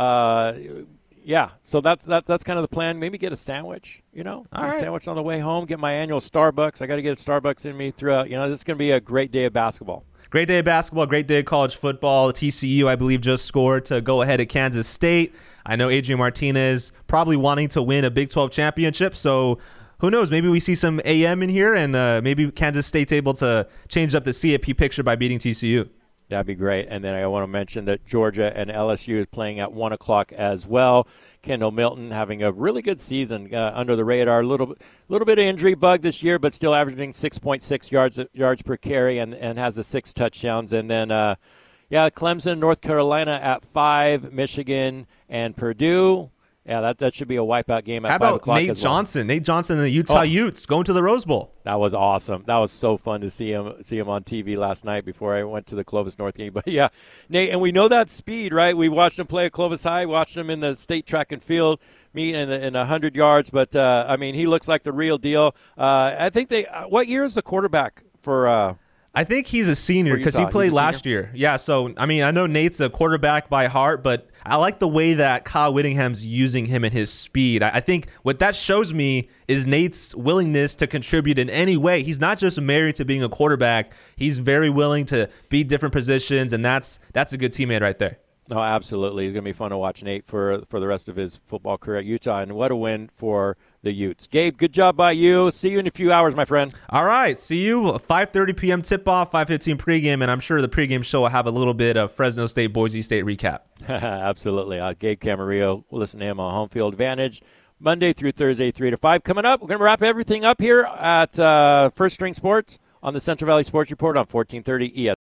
Yeah, so that's kind of the plan. Maybe get a sandwich, All right. A sandwich on the way home, get my annual Starbucks. I got to get a Starbucks in me throughout. This is going to be a great day of basketball. Great day of basketball, great day of college football. TCU, I believe, just scored to go ahead at Kansas State. I know Adrian Martinez probably wanting to win a Big 12 championship, so who knows? Maybe we see some AM in here, and maybe Kansas State's able to change up the CFP picture by beating TCU. That'd be great. And then I want to mention that Georgia and LSU is playing at 1 o'clock as well. Kendall Milton having a really good season under the radar. A little bit of injury bug this year, but still averaging 6.6 yards per carry and has the 6 touchdowns. And then, Clemson, North Carolina at 5, Michigan and Purdue. Yeah, that should be a wipeout game at 5 o'clock. How about Nate Johnson? Nate Johnson and the Utah Utes going to the Rose Bowl. That was awesome. That was so fun to see him on TV last night before I went to the Clovis North game. But yeah, Nate, and we know that speed, right? We watched him play at Clovis High, watched him in the state track and field meet in 100 yards. But he looks like the real deal. I think what year is the quarterback for? I think he's a senior because he played last year. Yeah, so, I know Nate's a quarterback by heart, but I like the way that Kyle Whittingham's using him and his speed. I think what that shows me is Nate's willingness to contribute in any way. He's not just married to being a quarterback. He's very willing to be different positions, and that's a good teammate right there. Oh, absolutely. It's going to be fun to watch Nate for the rest of his football career at Utah, and what a win for the Utes. Gabe, good job by you. See you in a few hours, my friend. All right. See you. 5:30 p.m. tip-off, 5:15 pregame, and I'm sure the pregame show will have a little bit of Fresno State, Boise State recap. Absolutely. Gabe Camarillo, we'll listen to him on Home Field Advantage Monday through Thursday, 3 to 5. Coming up, we're going to wrap everything up here at First String Sports on the Central Valley Sports Report on 1430 ES.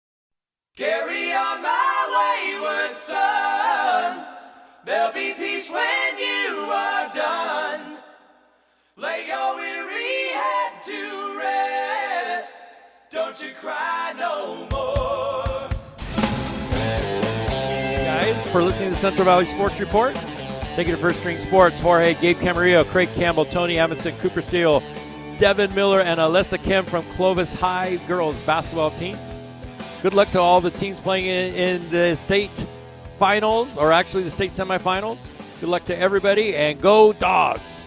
Carry on my wayward son. There'll be peace when you are done. Lay your weary head to rest. Don't you cry no more. Guys, for listening to the Central Valley Sports Report, thank you to First String Sports. Jorge, Gabe Camarillo, Craig Campbell, Tony Amundsen, Cooper Steele, Devin Miller, and Alessa Kim from Clovis High girls basketball team. Good luck to all the teams playing in the state finals, or actually the state semifinals. Good luck to everybody, and go Dogs!